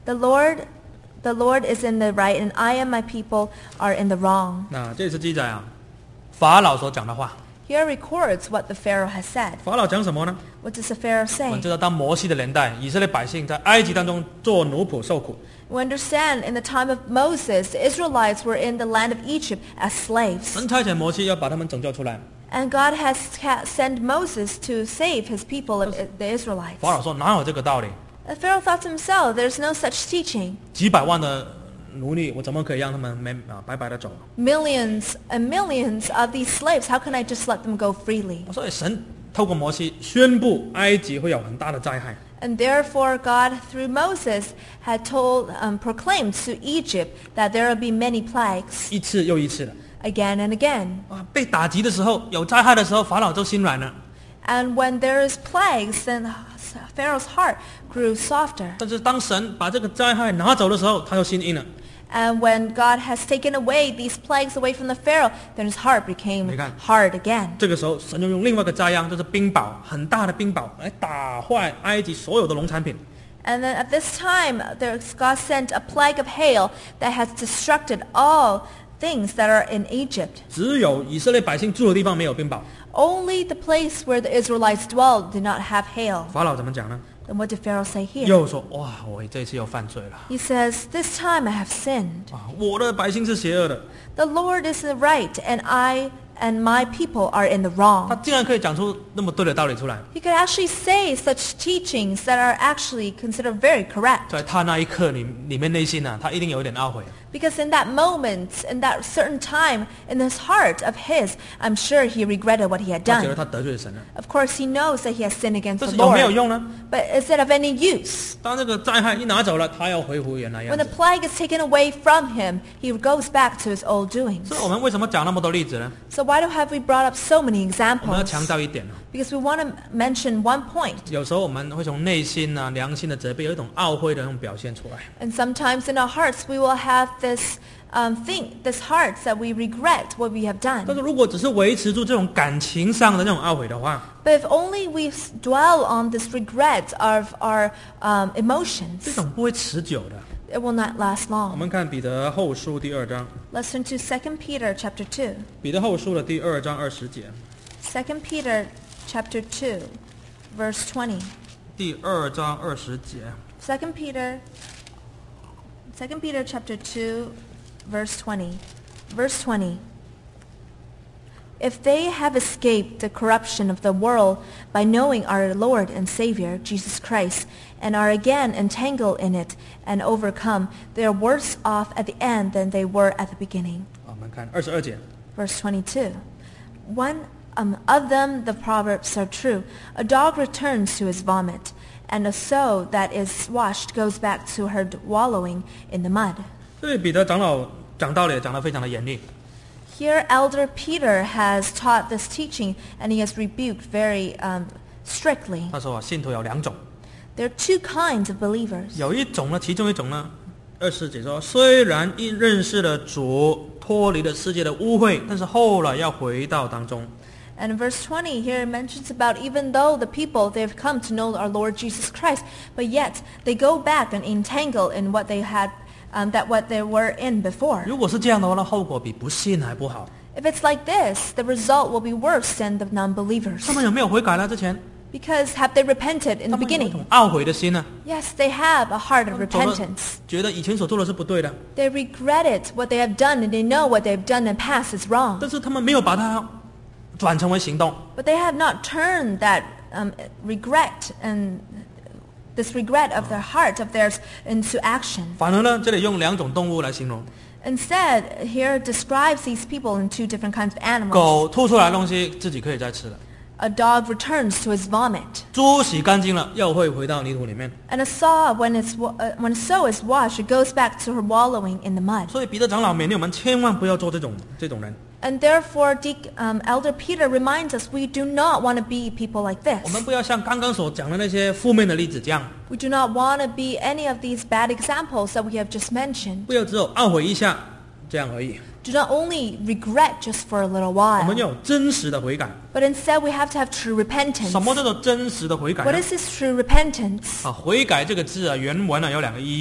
Speaker 2: The Lord, the Lord is in the right, and I and my people are in the wrong.
Speaker 1: 那这是记载啊，法老所讲的话。
Speaker 2: Here records what the Pharaoh has said.
Speaker 1: 法老讲什么呢？
Speaker 2: What does the Pharaoh
Speaker 1: 我
Speaker 2: say?
Speaker 1: 们知道，当摩西的年代，以色列百姓在埃及当中做奴仆受苦。
Speaker 2: We understand in the time of Moses, the Israelites were in the land of Egypt as slaves.
Speaker 1: 神差遣摩西要把他们拯救出来。
Speaker 2: And God has ca- sent Moses to save his people, of I- the Israelites.
Speaker 1: 法老说哪有这个道理？
Speaker 2: The Pharaoh thought to himself, there's no such teaching.
Speaker 1: 几百万的奴隶，我怎么可以让他们没啊白白的走？
Speaker 2: Millions and millions of these slaves, how can I just let them go freely?
Speaker 1: 所以神透过摩西宣布埃及会有很大的灾害。
Speaker 2: And therefore God, through Moses, had told, um, proclaimed to Egypt that there will be many plagues,
Speaker 1: 一次又一次的
Speaker 2: again and again.
Speaker 1: 啊，被打击的时候，有灾害的时候，法老就心软了。
Speaker 2: And when there is plagues, then Pharaoh's heart grew softer.
Speaker 1: 但是当神把这个灾害拿走的时候，他又心硬了。
Speaker 2: And when God has taken away these plagues away from the Pharaoh, then his heart became
Speaker 1: 你看。
Speaker 2: hard again.
Speaker 1: 这个时候，神就用另外一个灾殃，就是冰雹，很大的冰雹，来打坏埃及所有的农产品。
Speaker 2: And then at this time, there's, God sent a plague of hail that has destructed all things that are in Egypt.
Speaker 1: 只有以色列百姓住的地方没有冰雹。
Speaker 2: Only the place where the Israelites dwelled did not have hail.
Speaker 1: 法老怎么讲呢？
Speaker 2: Then what did Pharaoh say here?
Speaker 1: 又说：“哇，我这次又犯罪了
Speaker 2: He says, this time I have sinned.
Speaker 1: 啊！我的百姓是邪恶的。
Speaker 2: The Lord is the right, and I and my people are in the ”
Speaker 1: 他
Speaker 2: wrong.
Speaker 1: 竟然可以讲出那么对的道理出来。
Speaker 2: He could actually say such teachings that are actually considered very correct.
Speaker 1: 在他那一刻里，里面内心呢、啊，他一定有一点懊悔。
Speaker 2: Because in that moment, in that certain time, in this heart of his, I'm sure he regretted what he had
Speaker 1: 他觉得
Speaker 2: done.
Speaker 1: 他得罪神了。
Speaker 2: Of course, he knows that he has sinned against
Speaker 1: 但
Speaker 2: the
Speaker 1: 是有没有
Speaker 2: Lord.
Speaker 1: 用呢？
Speaker 2: But is it of any use?
Speaker 1: 当这个灾害一拿走了，他要恢复原来样
Speaker 2: When the
Speaker 1: 子。
Speaker 2: plague is taken away from him, he goes back to his old doings.
Speaker 1: 所以我们为什么讲那么多例子呢？
Speaker 2: So why do have we brought up so many
Speaker 1: 我们要
Speaker 2: examples?
Speaker 1: 强调一点哦，
Speaker 2: Because we want to mention one point.
Speaker 1: 有时候我们会从内心啊、良心的责备，有一种懊悔的那种表现出来。
Speaker 2: And sometimes in our hearts, we will have this um, thing, this heart that we regret what we have
Speaker 1: 但
Speaker 2: done.
Speaker 1: 是如果只是维持住这种感情上的那种懊悔的话，
Speaker 2: But if only we s- dwell on this regret of our um,
Speaker 1: 这
Speaker 2: emotions,
Speaker 1: 种不会持久的。
Speaker 2: it will not last
Speaker 1: 我
Speaker 2: long.
Speaker 1: 们看彼得后书第二章，
Speaker 2: Let's turn to Second Peter chapter two.
Speaker 1: 彼得后书的第二章二十节，
Speaker 2: Second Peter chapter two, verse twenty.
Speaker 1: 第二章二十节，
Speaker 2: Second Peter, Second Peter chapter two, verse twenty. Verse twenty. If they have escaped the corruption of the world by knowing our Lord and Savior, Jesus Christ, and are again entangled in it and overcome, they are worse off at the end than they were at the beginning.
Speaker 1: 我们看二十二节，
Speaker 2: Verse twenty-two. One um, of them, the proverbs are true. A dog returns to his vomit, and a sow that is washed goes back to her wallowing in the mud.
Speaker 1: 这里彼得长老讲道理讲得非常的严厉。
Speaker 2: Here, Elder Peter has taught this teaching, and he has rebuked very um, strictly.
Speaker 1: 他说啊，信徒有两种，
Speaker 2: There are two kinds of believers.
Speaker 1: 有一种呢，其中一种呢，二十节说，虽然一认识了主，脱离了世界的污秽，但是后来要回到当中。
Speaker 2: And in verse twenty here it mentions about even though the people, they've come to know our Lord Jesus Christ, but yet they go back and entangle in what they had, um, that what they were in before.
Speaker 1: 如果是这样的话，那后果比不信还不好。
Speaker 2: If it's like this, the result will be worse than the non-believers.
Speaker 1: 他们有没有悔改呢？之前
Speaker 2: Because have they repented in
Speaker 1: 他
Speaker 2: the
Speaker 1: 们有一种
Speaker 2: beginning?
Speaker 1: 懊悔的心呢，
Speaker 2: Yes, they have a heart of
Speaker 1: 走了
Speaker 2: repentance.
Speaker 1: 觉得以前所做的是不对的，
Speaker 2: They regretted what they have done, and they know what they've done in the past is wrong.
Speaker 1: 但是他们没有把它转成为行动。
Speaker 2: But they have not turned that um, regret and this regret of their heart of theirs into action.
Speaker 1: 反而呢，这里用两种动物来形容，
Speaker 2: Instead, here it describes these people in two different kinds of animals.
Speaker 1: 狗吐出来的东西自己可以再吃的，
Speaker 2: A dog returns to his vomit,
Speaker 1: 猪洗干净了又会回到泥土里面。
Speaker 2: and a sow, when it's wa- uh, when a sow is washed, it goes back to her wallowing in the mud.
Speaker 1: 所以彼得长老勉励我们千万不要做这种这种人。
Speaker 2: And therefore, Deacon, um, Elder Peter reminds us we do not want to be people like
Speaker 1: 我们
Speaker 2: this.
Speaker 1: 不要像刚刚所讲的那些负面的例子这样，
Speaker 2: We do not want to be any of these bad examples that we have just mentioned.
Speaker 1: 不要只有懊悔一下这样而已。
Speaker 2: Do not only regret just for a little
Speaker 1: 我们
Speaker 2: while,
Speaker 1: 要有真实的悔改。
Speaker 2: but instead we have to have true repentance.
Speaker 1: 什么叫做真实的悔改
Speaker 2: What
Speaker 1: 呢？
Speaker 2: is this true repentance?
Speaker 1: 啊，悔改这个字啊，原文啊有两个意义。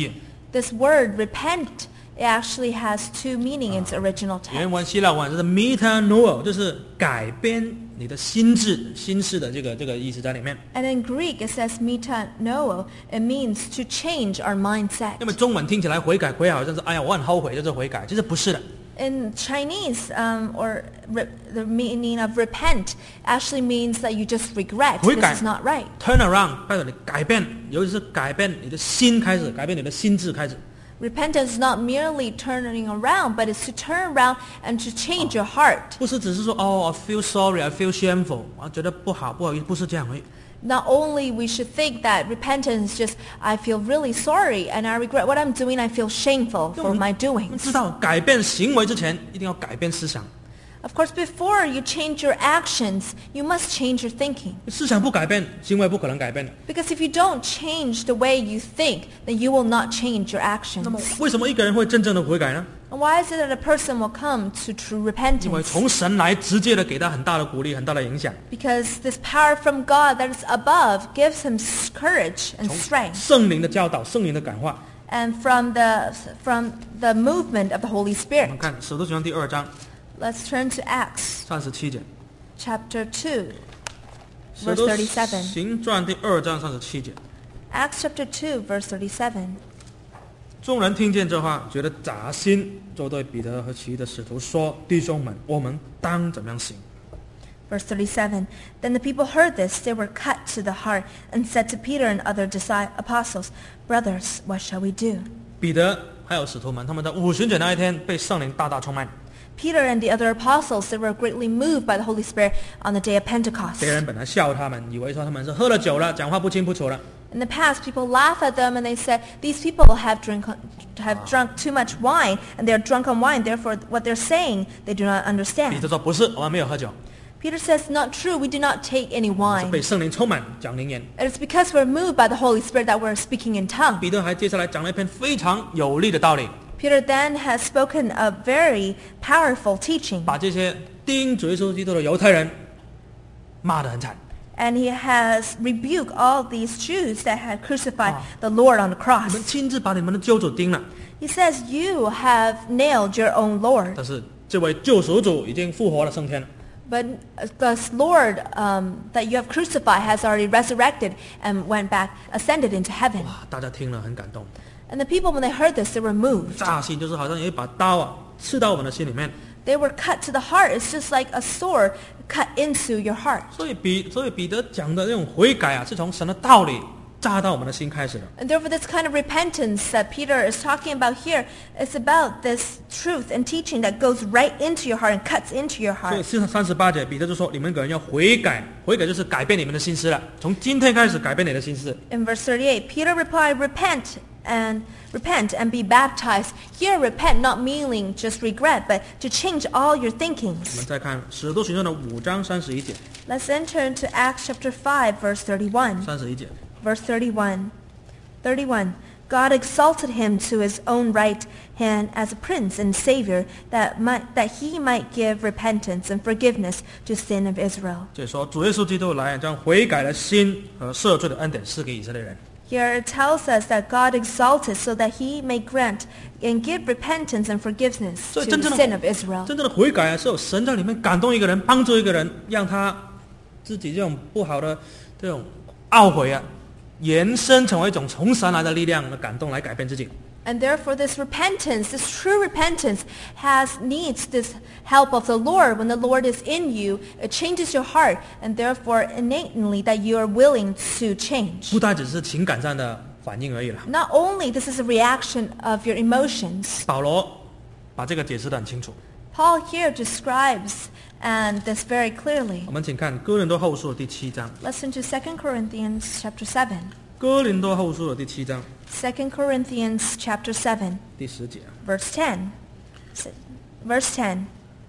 Speaker 2: This word repent, it actually has two meanings in its original
Speaker 1: 原
Speaker 2: text.
Speaker 1: 文希腊文就是 metanoia， 就是改变你的心智、心事的这个这个意思在里面。
Speaker 2: And in Greek, it says metanoia. It means to change our mindset.
Speaker 1: 因为中文听起来悔改悔好像是哎呀我很后悔就是悔改，其实不是的。
Speaker 2: In Chinese, um, or re- the meaning of repent actually means that you just regret
Speaker 1: 悔
Speaker 2: this
Speaker 1: 改
Speaker 2: is not right.
Speaker 1: turn around 代表你改变，尤其是改变你的心开始，改变你的心智开始。
Speaker 2: Repentance is not merely turning around, but it's to turn around and to change your heart.
Speaker 1: 不是只是说哦 I feel sorry I feel shameful， 我觉得不好不好意思，不是这样而已。
Speaker 2: Not only we should think that repentance is just, I feel really sorry and I regret what I'm doing, I feel shameful for my
Speaker 1: 我们
Speaker 2: doings.
Speaker 1: 知道改变行为之前一定要改变思想，
Speaker 2: Of course, before you change your actions, you must change your thinking.
Speaker 1: 思想不改变，行为不可能改变的。
Speaker 2: Because if you don't change the way you think, then you will not change your
Speaker 1: 那么
Speaker 2: actions.
Speaker 1: 为什么一个人会真正的悔改呢？
Speaker 2: And why is it that a person will come to true
Speaker 1: 因为
Speaker 2: repentance?
Speaker 1: 从神来直接的给他很大的鼓励，很大的影响。
Speaker 2: Because this power from God that is above gives him s- courage and
Speaker 1: 从
Speaker 2: strength.
Speaker 1: 圣灵的教导，圣灵的感化。
Speaker 2: And from the, from the movement of the Holy
Speaker 1: 我
Speaker 2: Spirit.
Speaker 1: 们看使徒行传第二章
Speaker 2: Let's turn to Acts
Speaker 1: 三十七节，
Speaker 2: chapter two,
Speaker 1: 使
Speaker 2: verse
Speaker 1: 徒
Speaker 2: thirty-seven.
Speaker 1: 行传第二章三十七节。
Speaker 2: Acts chapter two, verse thirty-seven.
Speaker 1: 众人听见这话，觉得扎心，就对彼得和其余的使徒说：“弟兄们，我们当怎么样行？”
Speaker 2: Verse thirty-seven. Then the people heard this, they were cut to the heart, and said to Peter and other disci- apostles, Brothers, what shall we do?
Speaker 1: 彼得还有使徒们，他们在五旬节那一天被圣灵大大充满。
Speaker 2: Peter and the other apostles, they were greatly moved by the Holy Spirit on the day of Pentecost.
Speaker 1: 别人本来笑他们，以为说他们是喝了酒了，讲话不清不楚了。
Speaker 2: In the past, people laugh at them and they said, these people have drink, have drunk too much wine, and they're drunk on wine, therefore what they're saying, they do not
Speaker 1: 彼
Speaker 2: understand.
Speaker 1: 得说：“不是，我们没有喝酒，
Speaker 2: Peter says, not true, we do not take any
Speaker 1: 是
Speaker 2: wine.
Speaker 1: 被圣灵充满，讲灵言。”
Speaker 2: It is because we're moved by the Holy Spirit that we're speaking in tongues.
Speaker 1: 彼得还接下来讲了一篇非常有力的道理，
Speaker 2: Peter then has spoken a very powerful teaching,
Speaker 1: 把这些钉主耶稣基督的犹太人骂得很惨。
Speaker 2: and he has rebuked all these Jews that had crucified the Lord on the
Speaker 1: 你们
Speaker 2: cross.
Speaker 1: 亲自把你们的救主钉了，
Speaker 2: He says, you have nailed your own Lord,
Speaker 1: 但是这位救赎主已经复活了，升天了。
Speaker 2: but this Lord um, that you have crucified has already resurrected and went back, ascended into heaven.
Speaker 1: 哇，大家听了很感动，
Speaker 2: And the people, when they heard this, they were moved.
Speaker 1: 扎心就是好像有一把刀啊刺到我们的心里面。
Speaker 2: They were cut to the heart. It's just like a sword cut into your heart.
Speaker 1: 所以彼所以彼得讲的那种悔改啊，是从神的道理扎到我们的心开始的。
Speaker 2: And therefore, this kind of repentance that Peter is talking about here is about this truth and teaching that goes right into your heart and cuts into your
Speaker 1: 所以
Speaker 2: heart.
Speaker 1: 三十八节，彼得就说：“你们个人要悔改，悔改就是改变你们的心思了。从今天开始改变你的心思。
Speaker 2: In verse thirty-eight, Peter replied, repent and repent and be baptized. Here, repent not meaning just regret, but to change all your ”
Speaker 1: 我
Speaker 2: thinkings.
Speaker 1: 们再看使徒行传的五章三十一节，
Speaker 2: Let's enter into Acts chapter five, verse thirty-one.
Speaker 1: 三十一节，
Speaker 2: Verse thirty-one. thirty-one. God exalted him to his own right hand as a prince and savior, that might, that he might give repentance and forgiveness to sin of Israel.
Speaker 1: 这说主耶稣基督来将悔改的心和赦罪的恩典赐给以色列人。
Speaker 2: Here it tells us that God exalted so that he may grant and give repentance and forgiveness
Speaker 1: 所以
Speaker 2: to
Speaker 1: 真
Speaker 2: the
Speaker 1: 正
Speaker 2: sin
Speaker 1: 的
Speaker 2: of Israel.
Speaker 1: 真正的悔改啊，是有神在里面感动一个人，帮助一个人，让他自己这种不好的这种懊悔啊，延伸成为一种从神来的力量的感动，来改变自己。
Speaker 2: And therefore this repentance, this true repentance, has needs this help of the Lord. When the Lord is in you, it changes your heart, and therefore innately that you are willing to change.
Speaker 1: 不单只是情感上的反应而已了。
Speaker 2: Not only this is a reaction of your emotions.
Speaker 1: 保罗把这个解释得很清楚。
Speaker 2: Paul here describes and this very clearly.
Speaker 1: 我们请看哥林多后书的第七章。
Speaker 2: Listen to Second Corinthians chapter seven.
Speaker 1: 哥林多后书的第七章
Speaker 2: Second Corinthians chapter seven,
Speaker 1: 第十节，
Speaker 2: verse ten. S- Verse ten.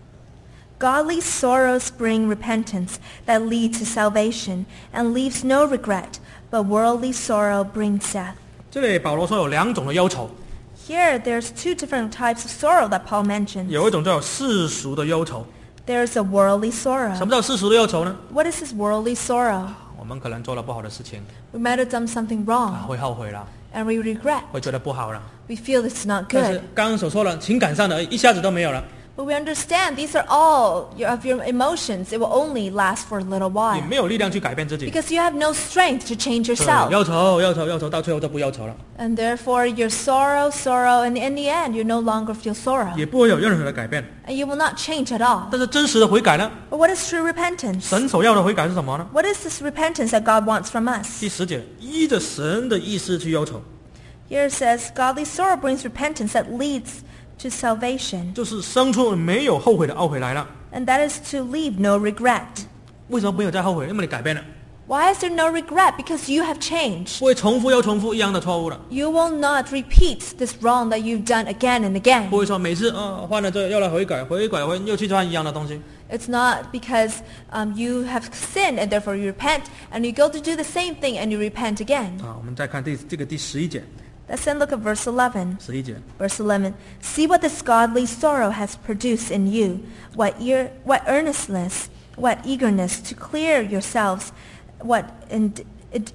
Speaker 2: Godly sorrows bring repentance that leads to salvation and leaves no regret, but worldly sorrow brings death.
Speaker 1: 这里保罗说有两种的忧愁，
Speaker 2: Here there's two different types of sorrow that Paul mentions.
Speaker 1: 有一种叫世俗的忧愁。
Speaker 2: There's a worldly
Speaker 1: 什
Speaker 2: sorrow.
Speaker 1: 么叫世俗的忧愁呢？
Speaker 2: What is this worldly sorrow?
Speaker 1: 我们可能做了不好的事情，
Speaker 2: We might have done something
Speaker 1: 啊，
Speaker 2: wrong
Speaker 1: 会后悔了，
Speaker 2: and we regret.
Speaker 1: 会觉得不好了。
Speaker 2: We feel it's not
Speaker 1: 但是
Speaker 2: good.
Speaker 1: 刚刚所说的情感上的，一下子都没有了，
Speaker 2: But we understand these are all your, of your emotions. It will only last for a little
Speaker 1: 你
Speaker 2: while
Speaker 1: 没有力量去改变自己，
Speaker 2: because you have no strength to change
Speaker 1: 对
Speaker 2: yourself.
Speaker 1: 忧愁忧愁忧愁，到最后都不忧愁了，
Speaker 2: And therefore your sorrow, sorrow, and in the end you no longer feel sorrow.
Speaker 1: 也不会有任何的改变。
Speaker 2: And you will not change at all.
Speaker 1: 但是真实的悔改呢？
Speaker 2: But what is true repentance?
Speaker 1: 神所要的悔改是什么呢？
Speaker 2: What is this repentance that God wants from us?
Speaker 1: 第十节，依着神的意思去忧愁，
Speaker 2: Here it says, godly sorrow brings repentance that leads to salvation.
Speaker 1: 就是生出没有后悔的懊悔来了。
Speaker 2: And that is to leave no regret.
Speaker 1: 为什么没有再后悔？因为你改变了，
Speaker 2: Why is there no regret? Because you have changed.
Speaker 1: 不会重复又重复一样的错误了，
Speaker 2: You will not repeat this wrong that you've done again and
Speaker 1: 不
Speaker 2: again.
Speaker 1: 会说每次啊犯了这个又来悔改，悔改完又去犯一样的东西。
Speaker 2: It's not because um, you have sinned and therefore you repent, and you go to do the same thing and you repent again.
Speaker 1: 啊，我们再看第这个第十一节，
Speaker 2: Let's then look at verse eleven.
Speaker 1: 十一节，
Speaker 2: Verse eleven. See what this godly sorrow has produced in you, what, ear, what earnestness, what eagerness to clear yourselves, what ind, ind,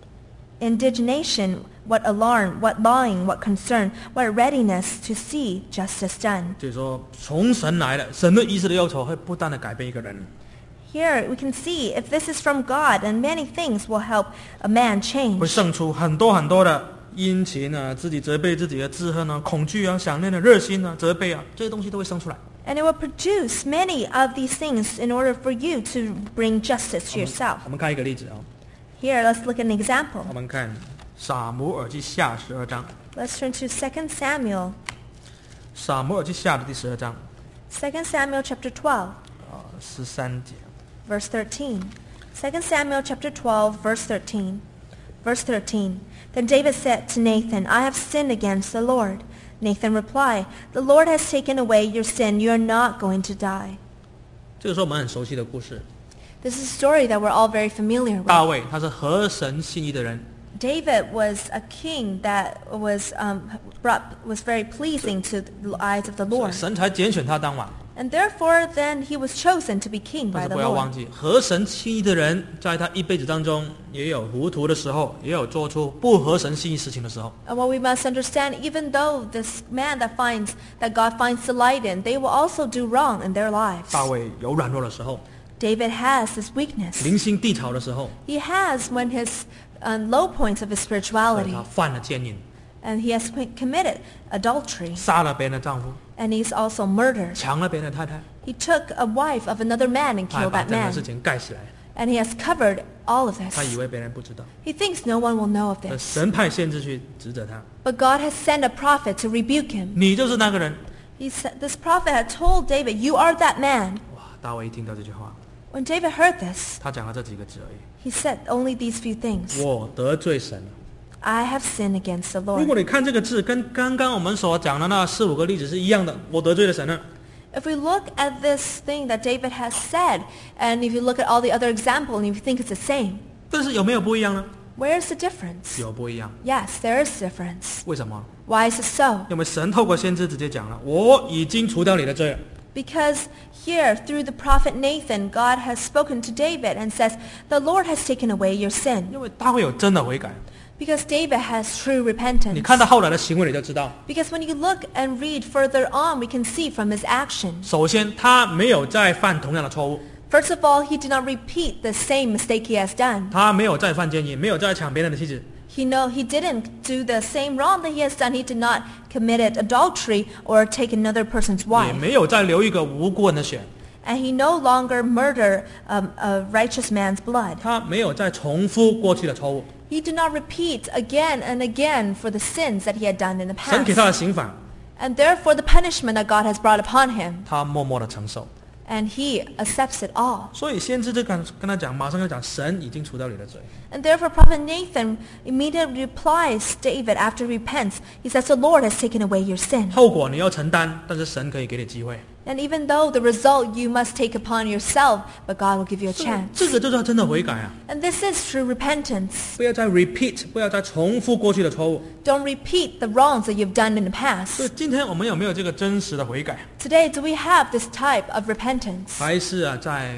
Speaker 2: indignation, what alarm, what longing, what concern, what readiness to see justice done.
Speaker 1: 就是说从神来的，神的意思的忧愁会不断的改变一个人。
Speaker 2: Here we can see if this is from God, and many things will help a man
Speaker 1: 会
Speaker 2: change.
Speaker 1: 生出很多很多的殷勤啊，自己责备自己的自恨啊、恐惧啊、想念的热心啊、责备啊，这些东西都会生出来。
Speaker 2: And it will produce many of these things in order for you to bring justice to yourself.
Speaker 1: 我们看一个例子啊，
Speaker 2: Here, let's look at an example.
Speaker 1: 我们看撒母耳记下十二章，
Speaker 2: Let's turn to Second Samuel.
Speaker 1: 撒母耳记下的第十二章
Speaker 2: Second Samuel chapter twelve,
Speaker 1: 啊十三节，
Speaker 2: verse thirteen. Second Samuel chapter twelve, verse thirteen. Verse thirteen. Then David said to Nathan, I have sinned against the Lord. Nathan replied, The Lord has taken away your sin. You are not going to die.
Speaker 1: 这个是我们很熟悉的故事。
Speaker 2: This is a story that we're all very familiar with.
Speaker 1: 大卫他是合神心意的人，
Speaker 2: David was a king that was um, brought, was very pleasing to the eyes of the
Speaker 1: 所以
Speaker 2: Lord.
Speaker 1: 神才拣选他当王。
Speaker 2: And therefore, then he was chosen to be king
Speaker 1: 但
Speaker 2: by
Speaker 1: 是
Speaker 2: the
Speaker 1: 不要忘
Speaker 2: Lord.
Speaker 1: 记，合神心意的人，在他一辈子当中，也有糊涂的时候，也有做出不合神心意事情的时候。
Speaker 2: And what we must understand, even though this man that finds that God finds delight in, they will also do wrong in their lives.
Speaker 1: 大卫有软弱的时候，
Speaker 2: David has this weakness.
Speaker 1: 灵性低潮的时候，
Speaker 2: He has when his um, low points of his
Speaker 1: 所以
Speaker 2: spirituality,
Speaker 1: 他犯了奸淫，
Speaker 2: and he has qu- committed adultery,
Speaker 1: 杀了别人的丈夫，
Speaker 2: and he's also murdered.
Speaker 1: 抢了别人的太太，
Speaker 2: He took a wife of another man and
Speaker 1: 他还
Speaker 2: killed
Speaker 1: 把
Speaker 2: that
Speaker 1: 整个事
Speaker 2: man,
Speaker 1: 情盖起来，
Speaker 2: and he has covered all of
Speaker 1: 他以
Speaker 2: this.
Speaker 1: 为别人不知道。
Speaker 2: He thinks no one will know of
Speaker 1: 那
Speaker 2: this.
Speaker 1: 神派先知去指责他，
Speaker 2: But God has sent a prophet to rebuke him.
Speaker 1: 你就是那个人。
Speaker 2: He said, this prophet had told David, you are that man.
Speaker 1: 哇，大卫一听到这句话，
Speaker 2: When David heard this,
Speaker 1: 他讲了这几个字而已：
Speaker 2: he said only these few things.
Speaker 1: 我得罪神了。
Speaker 2: I have sinned against the
Speaker 1: 如果
Speaker 2: Lord.
Speaker 1: 你看这个字，跟刚刚我们所讲的那四五个例子是一样的，我得罪了神了。
Speaker 2: If we look at this thing that David has said, and if you look at all the other examples, and if you think it's the same,
Speaker 1: 但是有没有不一样呢？
Speaker 2: where's the difference?
Speaker 1: 有不一样。
Speaker 2: Yes, there is difference.
Speaker 1: 为什么？
Speaker 2: Why is it so?
Speaker 1: 因为神透过先知直接讲了，我已经除掉你的罪了。
Speaker 2: Because here, through the prophet Nathan, God has spoken to David and says, the Lord has taken away your sin.
Speaker 1: 因为大卫有真的悔改，
Speaker 2: Because David has true
Speaker 1: 你
Speaker 2: repentance.
Speaker 1: 看到后来的行为你就知道。
Speaker 2: Because when you look and read further on, we can see from his actions.
Speaker 1: 首先，他没有再犯同样的错误，
Speaker 2: First of all, he did not repeat the same mistake he has done.
Speaker 1: 他没有再犯奸淫，没有再抢别人的妻子，
Speaker 2: He know he didn't do the same wrong that he has done. He did not commit adultery or take another person's
Speaker 1: 也
Speaker 2: wife.
Speaker 1: 没有再流一个无辜人的血，
Speaker 2: And he no longer murdered um, a righteous man's blood.
Speaker 1: 他没有再重复过去的错误。
Speaker 2: He did not repeat again and again for the sins that he had done in the
Speaker 1: 神给他
Speaker 2: past.
Speaker 1: 的刑罚，
Speaker 2: And therefore the punishment that God has brought upon him,
Speaker 1: 他默默的承受。
Speaker 2: and he accepts it all.
Speaker 1: 所以先知就跟跟他讲，马上就讲，神已经除掉你的罪。
Speaker 2: And therefore Prophet Nathan immediately replies David after he repents. He says, the Lord has taken away your sin.
Speaker 1: 后果你要承担，但是神可以给你机会。
Speaker 2: And even though the result you must take upon yourself, but God will give you a
Speaker 1: 这
Speaker 2: chance.
Speaker 1: 这个就叫真的悔改啊！
Speaker 2: And this is true repentance.
Speaker 1: 不要再 repeat， 不要再重复过去的错误。
Speaker 2: Don't repeat the wrongs that you've done in the
Speaker 1: 所以
Speaker 2: past.
Speaker 1: 今天我们有没有这个真实的悔改？
Speaker 2: Today, do we have this type of repentance?
Speaker 1: 还是啊，在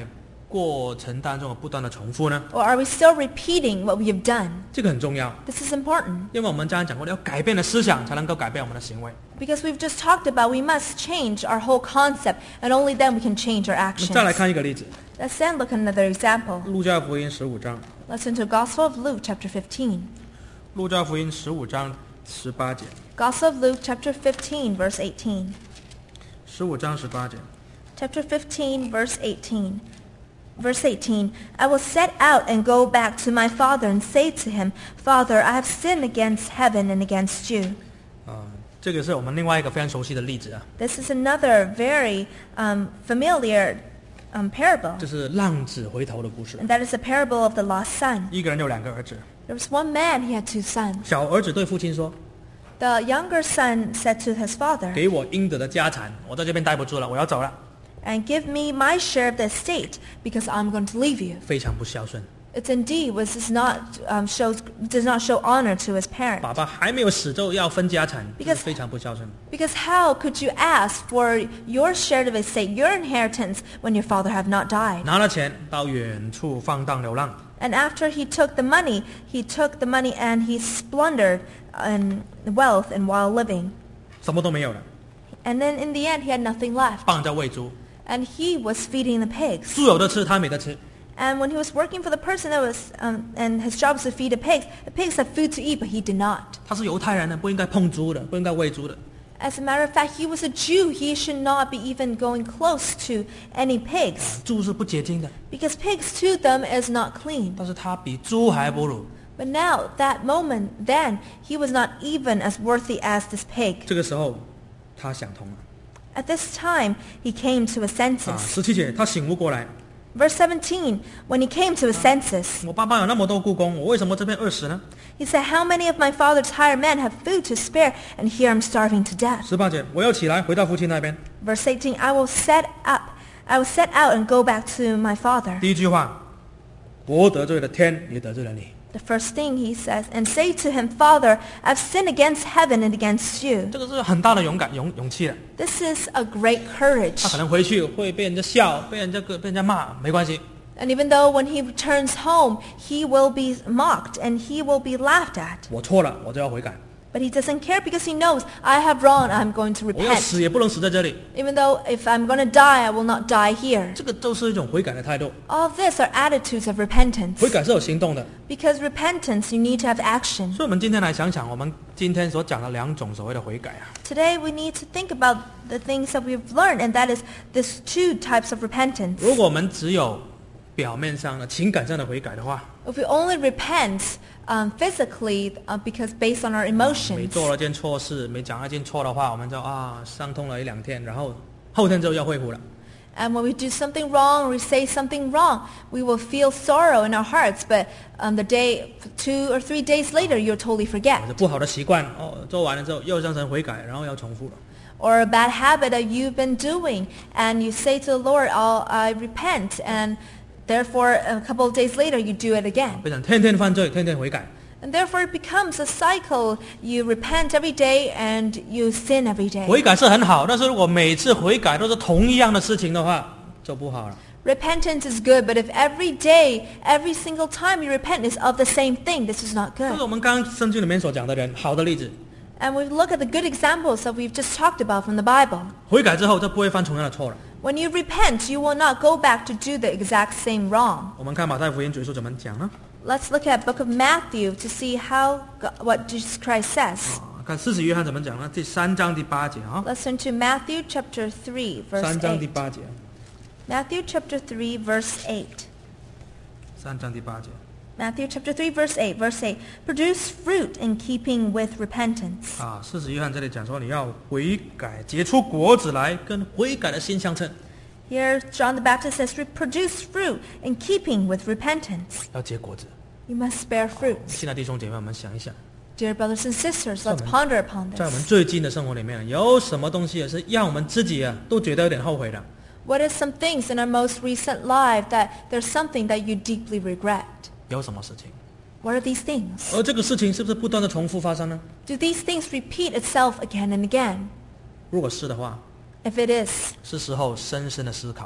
Speaker 1: 过程当中不断的重复呢？
Speaker 2: Or are we still repeating what we have done?
Speaker 1: 这个很重要，
Speaker 2: This is important
Speaker 1: 因为我们刚才讲过，要改变的思想才能够改变我们的行为。
Speaker 2: because we've just talked about we must change our whole concept, and only then we can change our
Speaker 1: 我们
Speaker 2: actions.
Speaker 1: 再来看一个例子，
Speaker 2: Let's then look at another example.
Speaker 1: 路加福音十五章，
Speaker 2: Listen to Gospel of Luke chapter fifteen.
Speaker 1: 路加福音十五章十八节，
Speaker 2: Gospel of Luke chapter fifteen, verse eighteen.
Speaker 1: 十五章十八节。
Speaker 2: Chapter fifteen, verse eighteen. Verse eighteen, I will set out and go back to my father and say to him, Father, I have sinned against heaven and against you.
Speaker 1: 啊，这个是我们另外一个非常熟悉的例子啊，
Speaker 2: This is another very um, familiar um, parable,
Speaker 1: 这是浪子回头的故事。
Speaker 2: and that is the parable of the lost son.
Speaker 1: 一个人有两个儿子，
Speaker 2: There was one man, he had two sons.
Speaker 1: 小儿子对父亲说
Speaker 2: The younger son said to his：“ father,
Speaker 1: 给我应得的家产，我在这边待不住了，我要走了。
Speaker 2: and give me my share of the estate, because I'm going to leave you. ”
Speaker 1: 非常不孝顺，
Speaker 2: It indeed was does not um, shows does not show honor to his parent.
Speaker 1: 爸爸还没有死就要分家产，
Speaker 2: Because-
Speaker 1: 这是非常不孝顺。
Speaker 2: Because how could you ask for your share of estate, your inheritance, when your father have not died?
Speaker 1: 拿了钱到远处放荡流浪，
Speaker 2: And after he took the money, he took the money and he splundered in wealth and while living.
Speaker 1: 什么都没有了，
Speaker 2: And then in the end, he had nothing left.
Speaker 1: 放在喂猪，
Speaker 2: And he was feeding the pigs.
Speaker 1: 猪有的吃，他没得吃。
Speaker 2: And when he was working for the person that was, um, and his job was to feed the pigs, the pigs had food to eat, but he did not.
Speaker 1: 他是犹太人呢，不应该碰猪的，不应该喂猪的。
Speaker 2: As a matter of fact, he was a Jew. He should not be even going close to any pigs,
Speaker 1: 猪是不洁净的，
Speaker 2: because pigs to them is not clean.
Speaker 1: 但是他比猪还不如。
Speaker 2: But now, that moment, then, he was not even as worthy as this pig.
Speaker 1: 这个时候，他想通了
Speaker 2: At this time, he came to his
Speaker 1: 啊！
Speaker 2: senses.
Speaker 1: 十七节，他醒悟过来，
Speaker 2: Verse seventeen, when he came to his senses,
Speaker 1: 我爸爸有那么多雇工，我为什么这边饿死呢？
Speaker 2: he said, how many of my father's hired men have food to spare, and here I'm starving to death?
Speaker 1: 十八节，我要起来回到父亲那边。
Speaker 2: Verse eighteen, I will set up, I will set out and go back to my father.
Speaker 1: 第一句话，我得罪了天，也得罪了你。
Speaker 2: The first thing he says, and say to him, Father, I've sinned against heaven and against you.
Speaker 1: 这个是很大的勇敢勇勇气的。
Speaker 2: This is a great courage.
Speaker 1: 他可能回去会被人家笑，被人家被人家骂，没关系。
Speaker 2: And even though when he returns home, he will be mocked and he will be laughed at.
Speaker 1: 我错了，我就要悔改。
Speaker 2: But he doesn't care because he knows, I have wronged, I'm going to
Speaker 1: 我要
Speaker 2: repent.
Speaker 1: 死也不能死在这里。
Speaker 2: Even though if I'm going to die, I will not die here.
Speaker 1: 这个都是一种悔改的态度。
Speaker 2: All of this are attitudes of repentance.
Speaker 1: 悔改是有行动的。
Speaker 2: Because repentance, you need to have action.
Speaker 1: 所以，我们今天来想想，我们今天所讲的两种所谓的悔改啊。
Speaker 2: Today we need to think about the things that we've learned, and that is these two types of repentance.
Speaker 1: 如果我们只有表面上的情感上的悔改的话，
Speaker 2: If we only repent um, physically uh, because based on our
Speaker 1: 每
Speaker 2: emotions,
Speaker 1: 做了件错事，每讲了件错的话，我们就啊伤痛了一两天，然后后天就要恢复了。
Speaker 2: and when we do something wrong or we say something wrong, we will feel sorrow in our hearts, but um, the day, two or three days later, you'll totally
Speaker 1: 或
Speaker 2: forget.
Speaker 1: 者不好的习惯哦，做完了之后又向神悔改，然后要重复了。
Speaker 2: Or a bad habit that you've been doing, and you say to the Lord, I'll, I repent, and therefore a couple of days later you do it again.
Speaker 1: 变成天天犯罪，天天悔改。
Speaker 2: And therefore it becomes a cycle. You repent every day and you sin every day.
Speaker 1: 悔改是很好，但是如果每次悔改都是同一样的事情的话，就不好了。
Speaker 2: Repentance is good, but if every day, every single time you repent is of the same thing, this is not
Speaker 1: 这是
Speaker 2: good.
Speaker 1: 我们刚刚圣经里面所讲的人好的例子。
Speaker 2: And we look at the good examples that we've just talked about from the Bible.
Speaker 1: 悔改之后就不会犯同样的错了。
Speaker 2: When you repent, you will not go back to do the exact same wrong.
Speaker 1: 我们看马太福音主耶稣怎么讲呢？
Speaker 2: Let's look at book of Matthew to see how God, what Jesus Christ says.
Speaker 1: 啊，看四使约翰怎么讲呢？第三章第八节啊，
Speaker 2: Let's turn to Matthew chapter three, verse
Speaker 1: 三章第
Speaker 2: eight.
Speaker 1: 八节，
Speaker 2: Matthew chapter three, verse eight.
Speaker 1: 三章第八节。
Speaker 2: Matthew chapter three, verse eight. Verse eight. Produce fruit in keeping with repentance.
Speaker 1: 啊，四使约翰这里讲说你要悔改，结出果子来，跟悔改的心相称，
Speaker 2: Here, John the Baptist says, produce fruit in keeping with repentance.
Speaker 1: 要结果子。
Speaker 2: You must bear fruit.
Speaker 1: 现在弟兄姐妹，我们想一想，
Speaker 2: Dear brothers and sisters, let's
Speaker 1: 在我们-
Speaker 2: ponder upon
Speaker 1: 在我们
Speaker 2: this.
Speaker 1: 最近的生活里面，有什么东西也是让我们自己啊都觉得有点后悔的？
Speaker 2: What are some things in our most recent life that there's something that you deeply regret?
Speaker 1: 有什么事情？
Speaker 2: What are these things?
Speaker 1: 而这个事情是不是不断的重复发生呢？
Speaker 2: Do these things repeat itself again and again?
Speaker 1: 如果是的话，
Speaker 2: If it is,
Speaker 1: 是时候深深的思考了。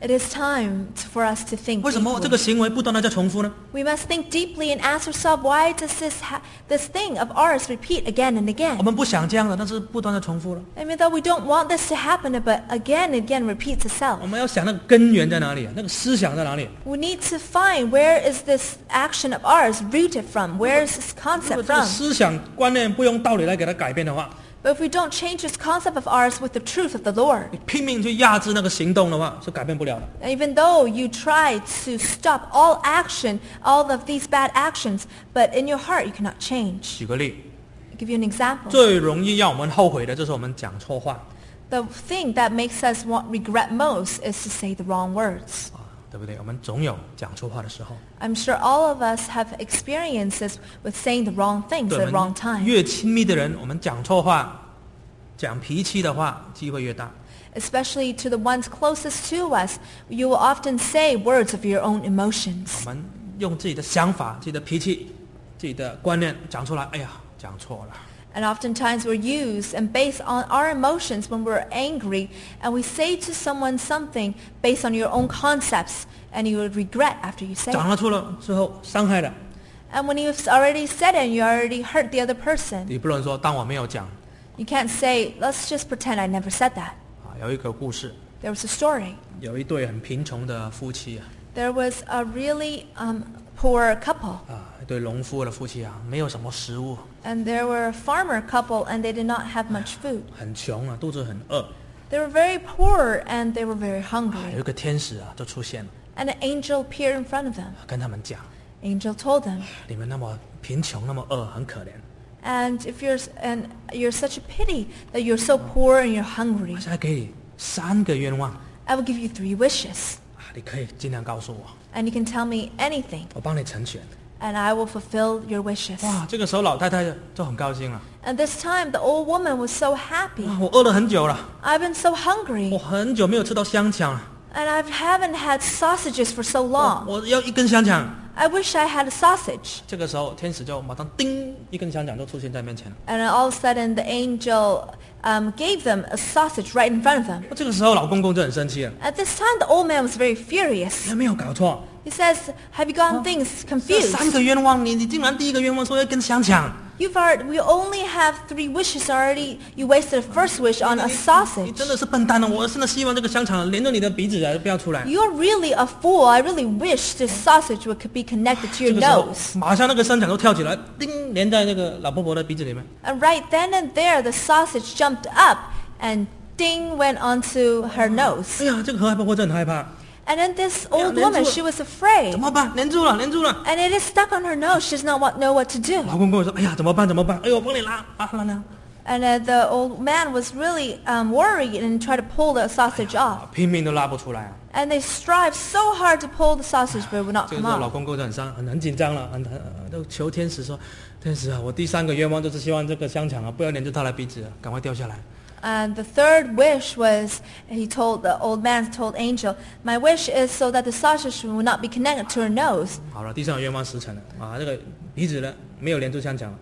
Speaker 2: It is time for us to think
Speaker 1: 为什么这个
Speaker 2: deeply.
Speaker 1: 行为不断的在重复呢？
Speaker 2: We must think deeply and ask ourselves, why does this ha- this thing of ours repeat again and
Speaker 1: 我
Speaker 2: again?
Speaker 1: 们不想这样的，但是不断的重复了。
Speaker 2: I mean, though we don't want this to happen, but again and again repeats
Speaker 1: 我
Speaker 2: itself.
Speaker 1: 们要想那个根源在哪里，那个思想在哪里？
Speaker 2: We need to find where is this action of ours rooted from? Where is this
Speaker 1: 如果
Speaker 2: concept
Speaker 1: 这个
Speaker 2: from?
Speaker 1: 思想观念不用道理来给它改变的话，
Speaker 2: But if we don't change this concept of ours with the truth of the Lord,
Speaker 1: 你拼命去压制那个行动的话，是改变不了的。
Speaker 2: even though you try to stop all action, all of these bad actions, but in your heart you cannot change.
Speaker 1: 举个例，
Speaker 2: I'll give you an example.
Speaker 1: 最容易让我们后悔的就是我们讲错话
Speaker 2: The thing that makes us want regret most is to say the wrong words.
Speaker 1: 啊，对不对？我们总有讲错话的时候。
Speaker 2: I'm sure all of us have experiences with saying the wrong things
Speaker 1: 对
Speaker 2: at
Speaker 1: 我
Speaker 2: the wrong
Speaker 1: 们
Speaker 2: time.
Speaker 1: 越亲密的人，我们讲错话、讲脾气的话，机会越大。
Speaker 2: Especially to the ones closest to us, you will often say words of your own
Speaker 1: 我
Speaker 2: emotions.
Speaker 1: 们用自己的想法、自己的脾气、自己的观念讲出来，哎呀，讲错了。
Speaker 2: And oftentimes we're used and based on our emotions when we're angry, and we say to someone something based on your own concepts, and you would regret after you say
Speaker 1: 讲
Speaker 2: it.
Speaker 1: 了错了之后伤害了，
Speaker 2: And when you've already said it and you already hurt the other person,
Speaker 1: 你不能说当我没有讲。
Speaker 2: you can't say, let's just pretend I never said that.
Speaker 1: 啊，有一个故事，
Speaker 2: There was a story.
Speaker 1: 有一对很贫穷的夫妻啊，
Speaker 2: There was a really um, poor couple,
Speaker 1: 啊，一对农夫的夫妻啊，没有什么食物，
Speaker 2: and there were a farmer couple, and they did not have much food.
Speaker 1: 很穷啊，肚子很饿。
Speaker 2: They were very poor, and they were very
Speaker 1: 啊
Speaker 2: hungry.
Speaker 1: 有一个天使啊，就出现了，
Speaker 2: And an angel appeared in front of them.
Speaker 1: 跟他们讲：
Speaker 2: Angel told them,
Speaker 1: 你们那么贫穷，那么饿，很可怜。
Speaker 2: and if you're and you're such a pity that you're so poor and you're hungry,
Speaker 1: 我现在给你三个愿望
Speaker 2: I will give you three wishes,
Speaker 1: 啊，你可以尽量告诉我，
Speaker 2: and you can tell me anything,
Speaker 1: 我帮你成全。
Speaker 2: and I will fulfill your wishes.
Speaker 1: 哇，这个时候老太太就就很高兴了。
Speaker 2: And this time, the old woman was so happy.
Speaker 1: 哇，我饿了很久了，
Speaker 2: I've been so
Speaker 1: 我
Speaker 2: hungry,
Speaker 1: 很久没有吃到香肠了，
Speaker 2: and I haven't had sausages for so
Speaker 1: 我
Speaker 2: long.
Speaker 1: 我要一根香肠。
Speaker 2: I wish I had a sausage.
Speaker 1: 这个时候，天使就马上叮一根香肠就出现在面前了。
Speaker 2: And then all of a sudden, the angel um, gave them a sausage right in front of them.
Speaker 1: 这个时候，老公公就很生气了，
Speaker 2: At this time, the old man was very furious.
Speaker 1: 有没有搞错？
Speaker 2: He says, have you gotten things
Speaker 1: 这
Speaker 2: confused?
Speaker 1: 三个愿望，你你竟然第一个愿望说要一根香肠，
Speaker 2: You've already, we only have three wishes already. You wasted the first wish on a
Speaker 1: 你
Speaker 2: sausage.
Speaker 1: 真的是笨蛋了！我真的希望这个香肠连着你的鼻子啊，不要出来。
Speaker 2: You're really a fool. I really wish this sausage would be connected to
Speaker 1: 这
Speaker 2: your
Speaker 1: 个时候
Speaker 2: nose.
Speaker 1: 马上那个香肠都跳起来，叮，连在那个老婆婆的鼻子里面。
Speaker 2: And right then and there, the sausage jumped up and ding went onto her
Speaker 1: 哎
Speaker 2: nose.
Speaker 1: 呀，这个老婆婆真的很害怕，
Speaker 2: And then this
Speaker 1: Yeah,
Speaker 2: old
Speaker 1: 连
Speaker 2: woman,
Speaker 1: 住了。
Speaker 2: she was afraid.
Speaker 1: 怎么办？连住了，连住了。
Speaker 2: And it is stuck on her nose. She does not want, know what to do.
Speaker 1: 老公跟我说：“哎呀，怎么办？怎么办？哎呦，我帮你拉，拉拉拉。
Speaker 2: And uh, the old man was really um, worried and tried to pull the sausage off.
Speaker 1: 拼命都拉不出来啊。
Speaker 2: And they strive so hard to pull the sausage, but it would not
Speaker 1: 这个
Speaker 2: come
Speaker 1: 时候老
Speaker 2: off.
Speaker 1: 公公就很伤，很很紧张了，很很呃都求天使说：天使啊，我第三个愿望就是希望这个香肠啊，不要连着他的鼻子，赶快掉下来。
Speaker 2: And the third wish was, he told, the old man told angel, my wish is so that the sausage will not be connected to her nose.
Speaker 1: 好了，第三个愿望实成了啊，这个鼻子呢没有连住香肠了。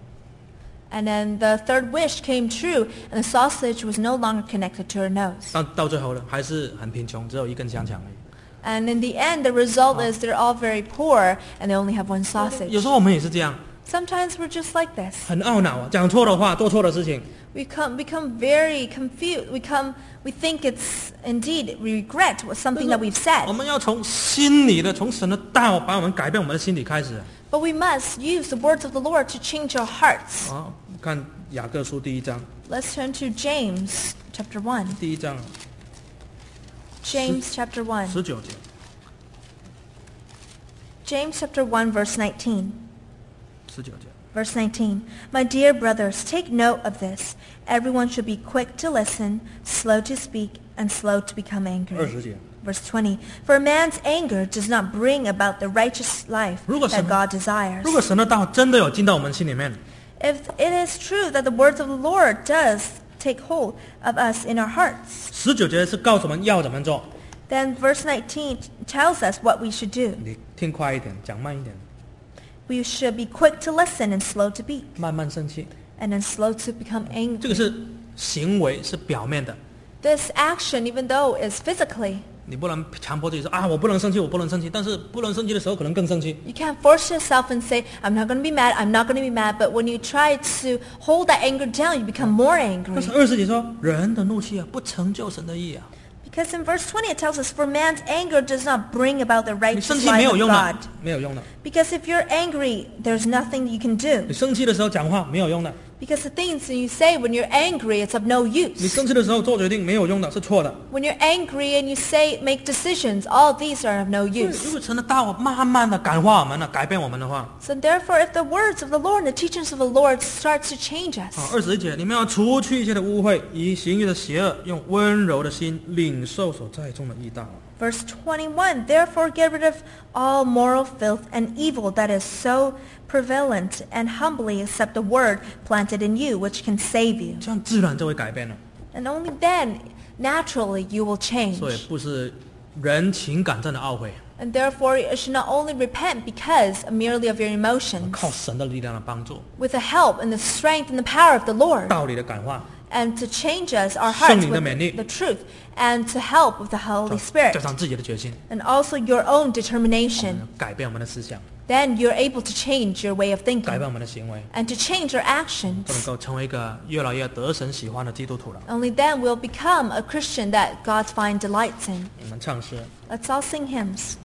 Speaker 2: And then the third wish came true, and the sausage was no longer connected to her nose.
Speaker 1: 到到最后呢，还是很贫穷，只有一根香肠而已。
Speaker 2: And in the end, the result is they're all very poor, and they only have one sausage.
Speaker 1: 有时候我们也是这样，
Speaker 2: Sometimes we're just like this.
Speaker 1: 很懊恼啊，讲错的话，做错的事情，
Speaker 2: We come, become very confused. We come, we think it's indeed, we regret what something that we've
Speaker 1: 我
Speaker 2: said.
Speaker 1: 们要从心里的，从神的道把我们改变我们的心理开始
Speaker 2: But we must use the words of the Lord to change our hearts.
Speaker 1: 啊。看雅各书第一章，
Speaker 2: Let's turn to James chapter one.
Speaker 1: 第一章
Speaker 2: James chapter one.
Speaker 1: 十九节，
Speaker 2: James chapter one verse nineteen.
Speaker 1: 十九节。
Speaker 2: Verse nineteen. My dear brothers, take note of this. Everyone should be quick to listen, slow to speak, and slow to become
Speaker 1: 二
Speaker 2: angry.
Speaker 1: 十节，
Speaker 2: Verse twenty. For a man's anger does not bring about the righteous life
Speaker 1: 如果神-
Speaker 2: that God desires.
Speaker 1: 如果神的道真的有进到我们心里面，
Speaker 2: If it is true that the words of the Lord does take hold of us in our hearts,
Speaker 1: 十九节是告诉我们要怎么做。
Speaker 2: then verse nineteen tells us what we should do.
Speaker 1: 你听快一点，讲慢一点，
Speaker 2: We should be quick to listen and slow to speak,
Speaker 1: 慢慢生气。
Speaker 2: and then slow to become
Speaker 1: 这
Speaker 2: angry.
Speaker 1: 个是行为，是表面的。
Speaker 2: This action, even though it's physically,
Speaker 1: 你不能强迫自己说啊，我不能生气，我不能生气。但是不能生气的时候，可能更生气。
Speaker 2: You can't force yourself and say, I'm not going to be mad, I'm not going to be mad. But when you try to hold that anger down, you become more
Speaker 1: 但
Speaker 2: angry.
Speaker 1: 是二十节说，人的怒气啊，不成就神的义啊。
Speaker 2: Because in verse twenty it tells us, for man's anger does not bring about the
Speaker 1: 你生
Speaker 2: righteous
Speaker 1: 气没
Speaker 2: life
Speaker 1: 有
Speaker 2: of
Speaker 1: 用的
Speaker 2: God. ，
Speaker 1: 没有用的。
Speaker 2: Because if you're angry, there's nothing you can do.
Speaker 1: 你生气的时候讲话没有用的。
Speaker 2: Because the things you say when you're angry, it's of no
Speaker 1: 你
Speaker 2: use.
Speaker 1: 生气的时候做决定没有用的，是错的。
Speaker 2: When you're angry and you say, make decisions, all these are of no
Speaker 1: 如
Speaker 2: use.
Speaker 1: 果神的道慢慢的感化我们了，改变我们的话，
Speaker 2: So therefore, if the words of the Lord, the teachings of the Lord starts to change
Speaker 1: 啊，
Speaker 2: us.
Speaker 1: 二十一节，你们要除去一切的污秽，以行义的邪恶，用温柔的心领受所栽种的义道。
Speaker 2: Verse twenty-one, therefore get rid of all moral filth and evil that is so prevalent, and humbly accept the word planted in you, which can save you.
Speaker 1: 这样自然就会改变了。
Speaker 2: And only then, naturally, you will
Speaker 1: 所以
Speaker 2: change.
Speaker 1: 不是人情感上的懊悔，
Speaker 2: And therefore, you should not only repent because merely of your emotions,
Speaker 1: 靠神的力量的帮助，
Speaker 2: with the help and the strength and the power of the Lord,
Speaker 1: 道理的感化，
Speaker 2: and to change us, our
Speaker 1: 圣
Speaker 2: hearts
Speaker 1: 灵的
Speaker 2: with
Speaker 1: 勉励。
Speaker 2: the truth, and to help with the Holy
Speaker 1: 加
Speaker 2: Spirit,
Speaker 1: 上自己的决心，
Speaker 2: and also your own determination.
Speaker 1: 改变我们的思想，
Speaker 2: Then you're able to change your way of
Speaker 1: 改
Speaker 2: thinking
Speaker 1: 变我们的行为，
Speaker 2: and to change your
Speaker 1: 就能
Speaker 2: actions.
Speaker 1: 够成为一个越来越得神喜欢的基督徒了。
Speaker 2: Only then we'll become a Christian that God finds delights in.
Speaker 1: 我们唱诗。
Speaker 2: Let's all sing hymns.